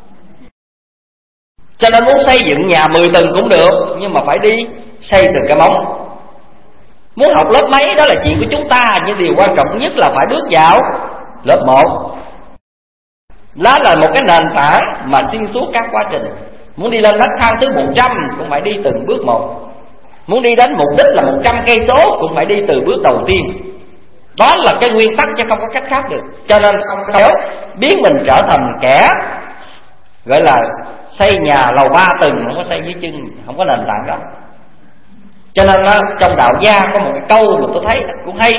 Cho nên muốn xây dựng nhà mười tầng cũng được, nhưng mà phải đi xây từ cái móng. Muốn học lớp mấy đó là chuyện của chúng ta, nhưng điều quan trọng nhất là phải bước vào lớp một. Đó là một cái nền tảng mà xuyên suốt các quá trình. Muốn đi lên nấc thang thứ một trăm cũng phải đi từng bước một. Muốn đi đến mục đích là một trăm cây số cũng phải đi từ bước đầu tiên. Đó là cái nguyên tắc chứ không có cách khác được. Cho nên không khéo biến mình trở thành kẻ gọi là xây nhà lầu ba tầng, không có xây dưới chân, không có nền tảng đó. Cho nên đó, trong đạo gia có một cái câu mà tôi thấy cũng hay: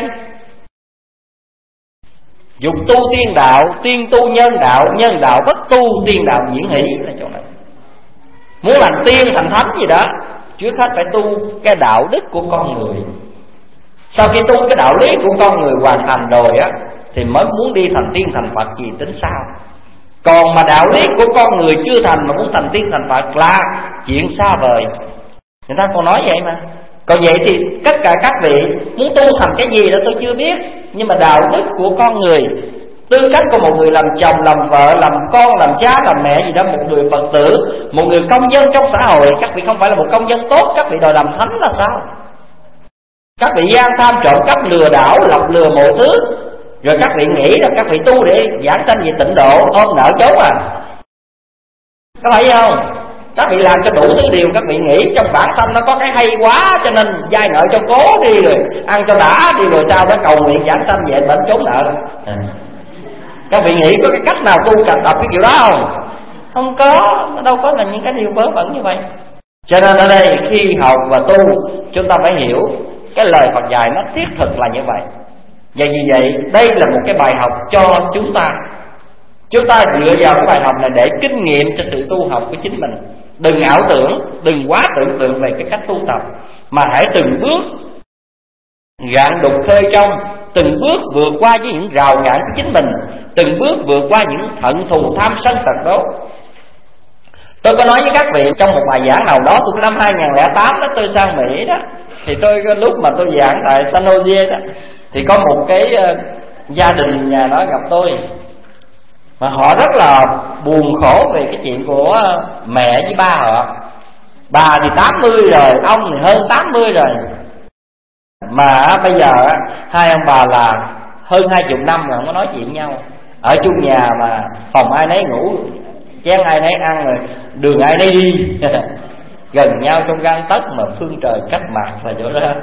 dục tu tiên đạo, tiên tu nhân đạo, nhân đạo bất tu, tiên đạo diễn hỷ. Là chỗ này. Muốn làm tiên thành thánh gì đó, trước hết phải tu cái đạo đức của con người. Sau khi tu cái đạo lý của con người hoàn thành rồi á, thì mới muốn đi thành tiên thành Phật gì tính sao. Còn mà đạo lý của con người chưa thành mà muốn thành tiên thành Phật là chuyện xa vời. Người ta còn nói vậy mà. Còn vậy thì tất cả các vị muốn tu thành cái gì đó tôi chưa biết, nhưng mà đạo đức của con người, tư cách của một người làm chồng, làm vợ, làm con, làm cha, làm mẹ gì đó, một người Phật tử, một người công dân trong xã hội, các vị không phải là một công dân tốt, các vị đòi làm thánh là sao? Các vị gian tham trộm cắp lừa đảo, lọc lừa mọi thứ, rồi các vị nghĩ là các vị tu để giảng sanh về tịnh độ, ôm nợ chốn à? Có phải vậy không? Các vị làm cho đủ thứ điều, các vị nghĩ trong bản thân nó có cái hay quá, cho nên vay nợ cho cố đi, rồi ăn cho đã đi, rồi sau đó cầu nguyện giảng sanh về bệnh trốn nợ. À. Các vị nghĩ có cái cách nào tu tập tập cái kiểu đó không? Không có, nó đâu có là những cái điều vớ vẩn như vậy. Cho nên ở đây khi học và tu, chúng ta phải hiểu cái lời Phật dạy nó thiết thực là như vậy. Và vì vậy đây là một cái bài học cho chúng ta. Chúng ta dựa vào cái bài học này để kinh nghiệm cho sự tu học của chính mình. Đừng ảo tưởng, đừng quá tưởng tượng về cái cách tu tập, mà hãy từng bước gạn đục khơi trong, từng bước vượt qua với những rào cản của chính mình, từng bước vượt qua những hận thù tham sân tật đố. Tôi có nói với các vị trong một bài giảng nào đó, từ năm hai không không tám đó, tôi sang Mỹ đó, thì tôi lúc mà tôi giảng tại San Jose đó, thì có một cái uh, gia đình nhà đó gặp tôi, mà họ rất là buồn khổ về cái chuyện của mẹ với ba họ. Bà thì tám mươi rồi, ông thì hơn tám mươi rồi, mà bây giờ hai ông bà là hơn hai chục năm rồi không có nói chuyện nhau, ở chung nhà mà phòng ai nấy ngủ, chén ai nấy ăn, rồi đường ai nấy đi gần nhau trong gang tấc mà phương trời cách mặt là chỗ đó.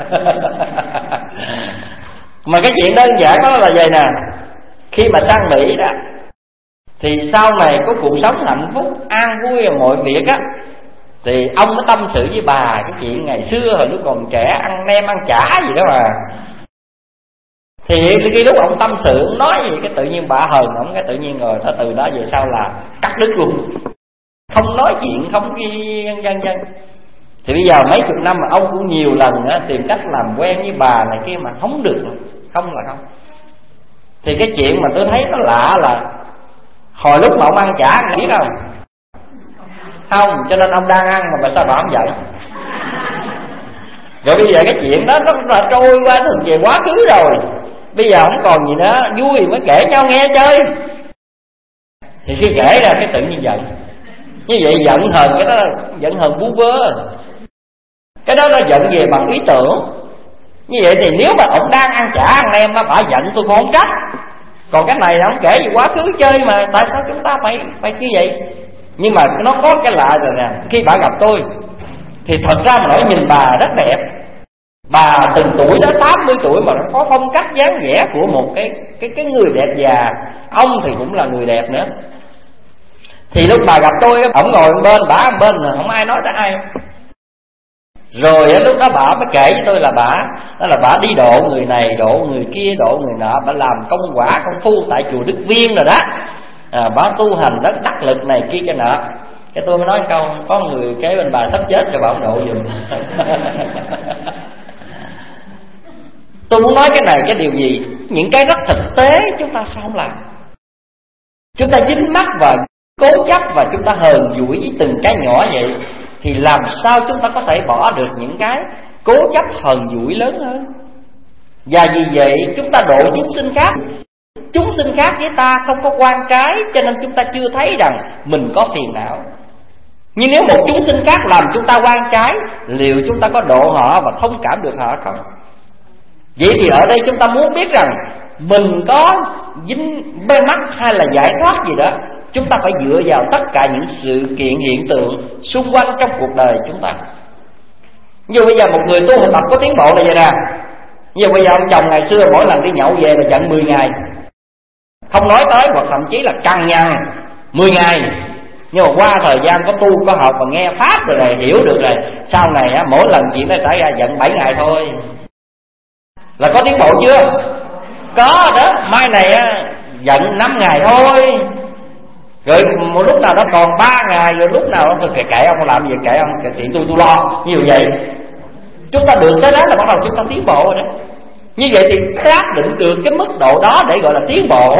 Mà cái chuyện đơn giản đó là vậy nè, khi mà sang Mỹ đó thì sau này có cuộc sống hạnh phúc an vui mọi việc á, thì ông mới tâm sự với bà cái chuyện ngày xưa hồi lúc còn trẻ ăn nem ăn chả gì đó mà. Thì khi lúc ông tâm sự nói gì cái tự nhiên bà hờn ông, cái tự nhiên rồi đó, từ đó về sau là cắt đứt luôn, không nói chuyện, không ghi dân dân dân. Thì bây giờ mấy chục năm mà ông cũng nhiều lần á, tìm cách làm quen với bà này kia mà không được, không là không. Thì cái chuyện mà tôi thấy nó lạ là hồi lúc mà ông ăn chả anh biết không? Không, cho nên ông đang ăn mà, mà sao bà không giận? Rồi bây giờ cái chuyện đó nó là trôi qua thường về quá khứ rồi, bây giờ không còn gì nữa, vui mới kể nhau nghe chơi. Thì khi kể ra cái tự nhiên giận. Như vậy giận hờn, cái đó giận hờn vu vơ, cái đó nó giận về bằng ý tưởng. Như vậy thì nếu mà ông đang ăn chả ăn nem á, bà giận tôi không trách. Còn cái này không kể gì quá khứ chơi mà, tại sao chúng ta phải phải như vậy? Nhưng mà nó có cái lạ rồi nè, khi bà gặp tôi thì thật ra mà nói nhìn bà rất đẹp. Bà từng tuổi đó, tám mươi tuổi mà nó có phong cách dáng vẻ của một cái cái cái người đẹp già. Ông thì cũng là người đẹp nữa. Thì lúc bà gặp tôi, ổng ngồi một bên, bả một bên, không ai nói tới ai. Rồi lúc đó bà mới kể với tôi là bà đó là bà đi độ người này, độ người kia, độ người nọ, bà làm công quả công phu tại chùa Đức Viên rồi đó. À, bà tu hành rất đắc lực này kia cái nọ. Cái tôi mới nói câu, có người kế bên bà sắp chết cho bà ông độ giùm. Tôi muốn nói cái này cái điều gì? Những cái rất thực tế chúng ta sao không làm? Chúng ta dính mắc và cố chấp và chúng ta hờn dỗi với từng cái nhỏ vậy, thì làm sao chúng ta có thể bỏ được những cái cố chấp hờn dỗi lớn hơn? Và vì vậy chúng ta độ chúng sinh khác. Chúng sinh khác với ta không có quan trái, cho nên chúng ta chưa thấy rằng mình có phiền não. Nhưng nếu một chúng sinh khác làm chúng ta quan trái, liệu chúng ta có độ họ và thông cảm được họ không? Vậy thì ở đây chúng ta muốn biết rằng mình có dính bê mắc hay là giải thoát gì đó, chúng ta phải dựa vào tất cả những sự kiện hiện tượng xung quanh trong cuộc đời chúng ta. Như bây giờ một người tu hành tập có tiến bộ là vậy nè. Như bây giờ ông chồng ngày xưa mỗi lần đi nhậu về là giận mười ngày, không nói tới, hoặc thậm chí là căng nhằn mười ngày. Nhưng mà qua thời gian có tu, có học và nghe pháp rồi này, hiểu được rồi, sau này á, mỗi lần chuyện đó xảy ra giận bảy ngày thôi. Là có tiến bộ chưa? Có đó. Mai này á, giận năm ngày thôi. Rồi một lúc nào đó còn ba ngày, rồi lúc nào đó kệ kệ ông làm gì, kệ ông, kệ chuyện tôi tôi lo. Như vậy chúng ta được tới đó là bắt đầu chúng ta tiến bộ rồi đó. Như vậy thì xác định được cái mức độ đó để gọi là tiến bộ.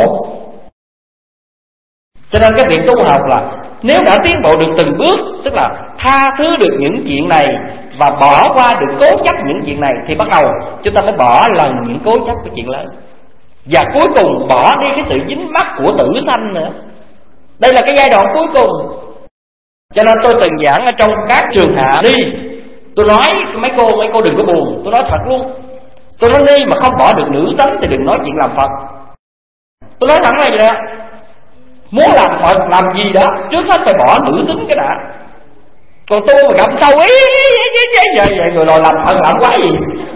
Cho nên cái việc tu học là nếu đã tiến bộ được từng bước, tức là tha thứ được những chuyện này và bỏ qua được cố chấp những chuyện này, thì bắt đầu chúng ta mới bỏ lần những cố chấp của chuyện lớn, và cuối cùng bỏ đi cái sự dính mắc của tử sanh nữa. Đây là cái giai đoạn cuối cùng. Cho nên tôi từng giảng ở trong các trường hạ đi, tôi nói mấy cô mấy cô đừng có buồn, tôi nói thật luôn. Tôi nói đi mà không bỏ được nữ tánh thì đừng nói chuyện làm Phật. Tôi nói thẳng là vậy đó. Muốn làm Phật làm gì đó, trước hết phải bỏ nữ tính cái đã. Còn tu mà gặp sâu ý vậy vậy rồi đòi làm Phật làm quá gì?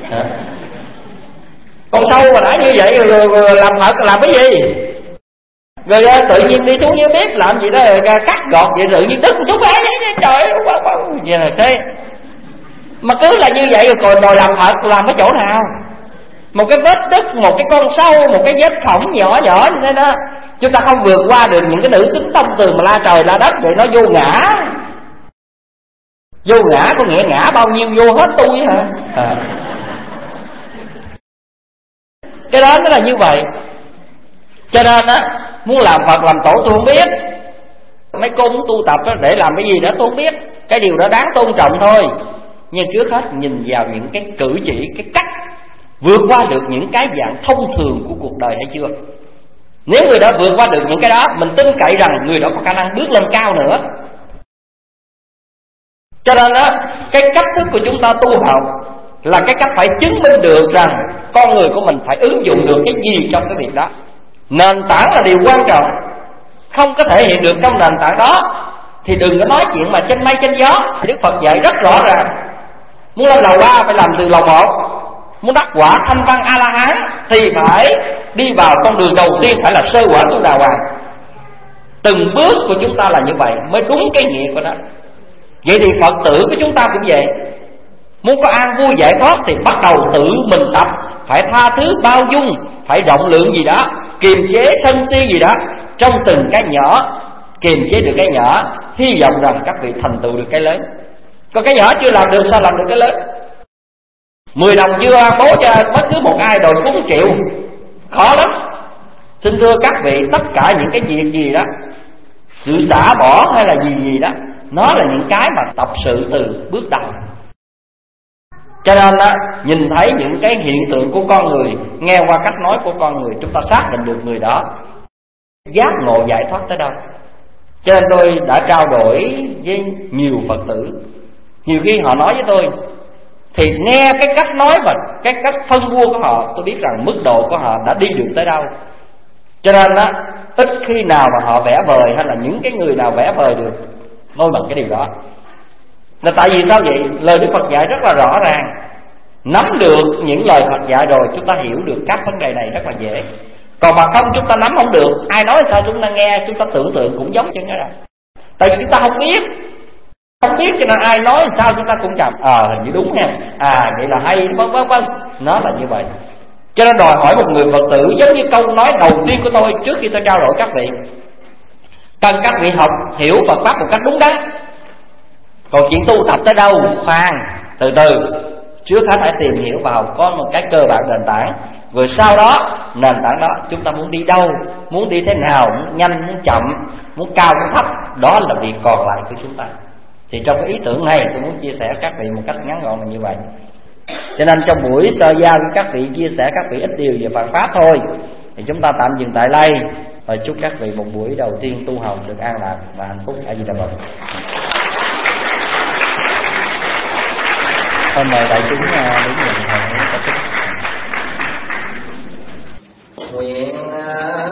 Con sâu mà đã như vậy rồi, rồi, rồi làm Phật làm cái gì? Rồi tự nhiên đi xuống dưới bếp làm gì đó cắt gọt vậy tự nhiên tức một chút ấy trời ơi quá quá vậy là thế. Mà cứ là như vậy rồi còn đòi làm Phật làm cái chỗ nào? Một cái vết đứt, một cái con sâu, một cái vết phỏng nhỏ nhỏ như thế đó, chúng ta không vượt qua được những cái nữ tính tâm từ mà la trời la đất vậy, nó vô ngã. Vô ngã có nghĩa ngã bao nhiêu vô hết tôi hả? À. Cái đó nó là như vậy. Cho nên á, muốn làm Phật làm tổ tôi không biết. Mấy cô muốn tu tập đó để làm cái gì đó tôi không biết. Cái điều đó đáng tôn trọng thôi. Nhưng trước hết nhìn vào những cái cử chỉ, cái cách vượt qua được những cái dạng thông thường của cuộc đời hay chưa. Nếu người đó vượt qua được những cái đó, mình tin cậy rằng người đó có khả năng bước lên cao nữa. Cho nên đó, cái cách thức của chúng ta tu học là cái cách phải chứng minh được rằng con người của mình phải ứng dụng được cái gì trong cái việc đó. Nền tảng là điều quan trọng. Không có thể hiện được trong nền tảng đó thì đừng có nói chuyện mà trên mây trên gió. Đức Phật dạy rất rõ ràng, muốn lên lầu ba phải làm từ lầu một. Muốn đắc quả thanh văn A-la-hán thì phải đi vào con đường đầu tiên, phải là sơ quả tu đà hoàng. Từng bước của chúng ta là như vậy mới đúng cái nghĩa của nó. Vậy thì Phật tử của chúng ta cũng vậy. Muốn có an vui giải thoát thì bắt đầu tự mình tập. Phải tha thứ bao dung, phải rộng lượng gì đó, kiềm chế sân si gì đó. Trong từng cái nhỏ kiềm chế được cái nhỏ, hy vọng rằng các vị thành tựu được cái lớn. Còn cái nhỏ chưa làm được sao làm được cái lớn? Mười đồng chưa bố cho bất cứ một ai đòi cúng triệu, khó lắm. Xin thưa các vị, tất cả những cái việc gì đó, sự xả bỏ hay là gì gì đó, nó là những cái mà tập sự từ bước đầu. Cho nên đó, nhìn thấy những cái hiện tượng của con người, nghe qua cách nói của con người, chúng ta xác định được người đó giác ngộ giải thoát tới đâu. Cho nên tôi đã trao đổi với nhiều Phật tử. Nhiều khi họ nói với tôi thì nghe cái cách nói và cái cách phân vua của họ, tôi biết rằng mức độ của họ đã đi được tới đâu. Cho nên đó, ít khi nào mà họ vẽ vời hay là những cái người nào vẽ vời được nói bằng cái điều đó. Là tại vì sao vậy? Lời Đức Phật dạy rất là rõ ràng. Nắm được những lời Phật dạy rồi chúng ta hiểu được các vấn đề này rất là dễ. Còn mà không chúng ta nắm không được, ai nói sao chúng ta nghe, chúng ta tưởng tượng cũng giống chân đó rồi. Tại vì chúng ta không biết. Không biết cho nên ai nói sao chúng ta cũng chậm. Ờ à, hình như đúng nha. À vậy là hay, vân vân vân. Nó là như vậy. Cho nên đòi hỏi một người Phật tử giống như câu nói đầu tiên của tôi trước khi tôi trao đổi các vị. Cần các vị học hiểu Phật Pháp một cách đúng đắn. Còn chuyện tu tập tới đâu, khoan, từ từ. Trước hết phải tìm hiểu vào có một cái cơ bản nền tảng. Rồi sau đó, nền tảng đó chúng ta muốn đi đâu, muốn đi thế nào, muốn nhanh, muốn chậm, muốn cao, muốn thấp. Đó là việc còn lại của chúng ta. Thì trong cái ý tưởng này tôi muốn chia sẻ các vị một cách ngắn gọn là như vậy. Cho nên trong buổi sơ giao với các vị chia sẻ các vị ít điều về Phật Pháp thôi. Thì chúng ta tạm dừng tại đây. Và chúc các vị một buổi đầu tiên tu học được an lạc và hạnh phúc. A Di Đà Phật. Hôm mời đại chúng đến nhận thờ. Nguyện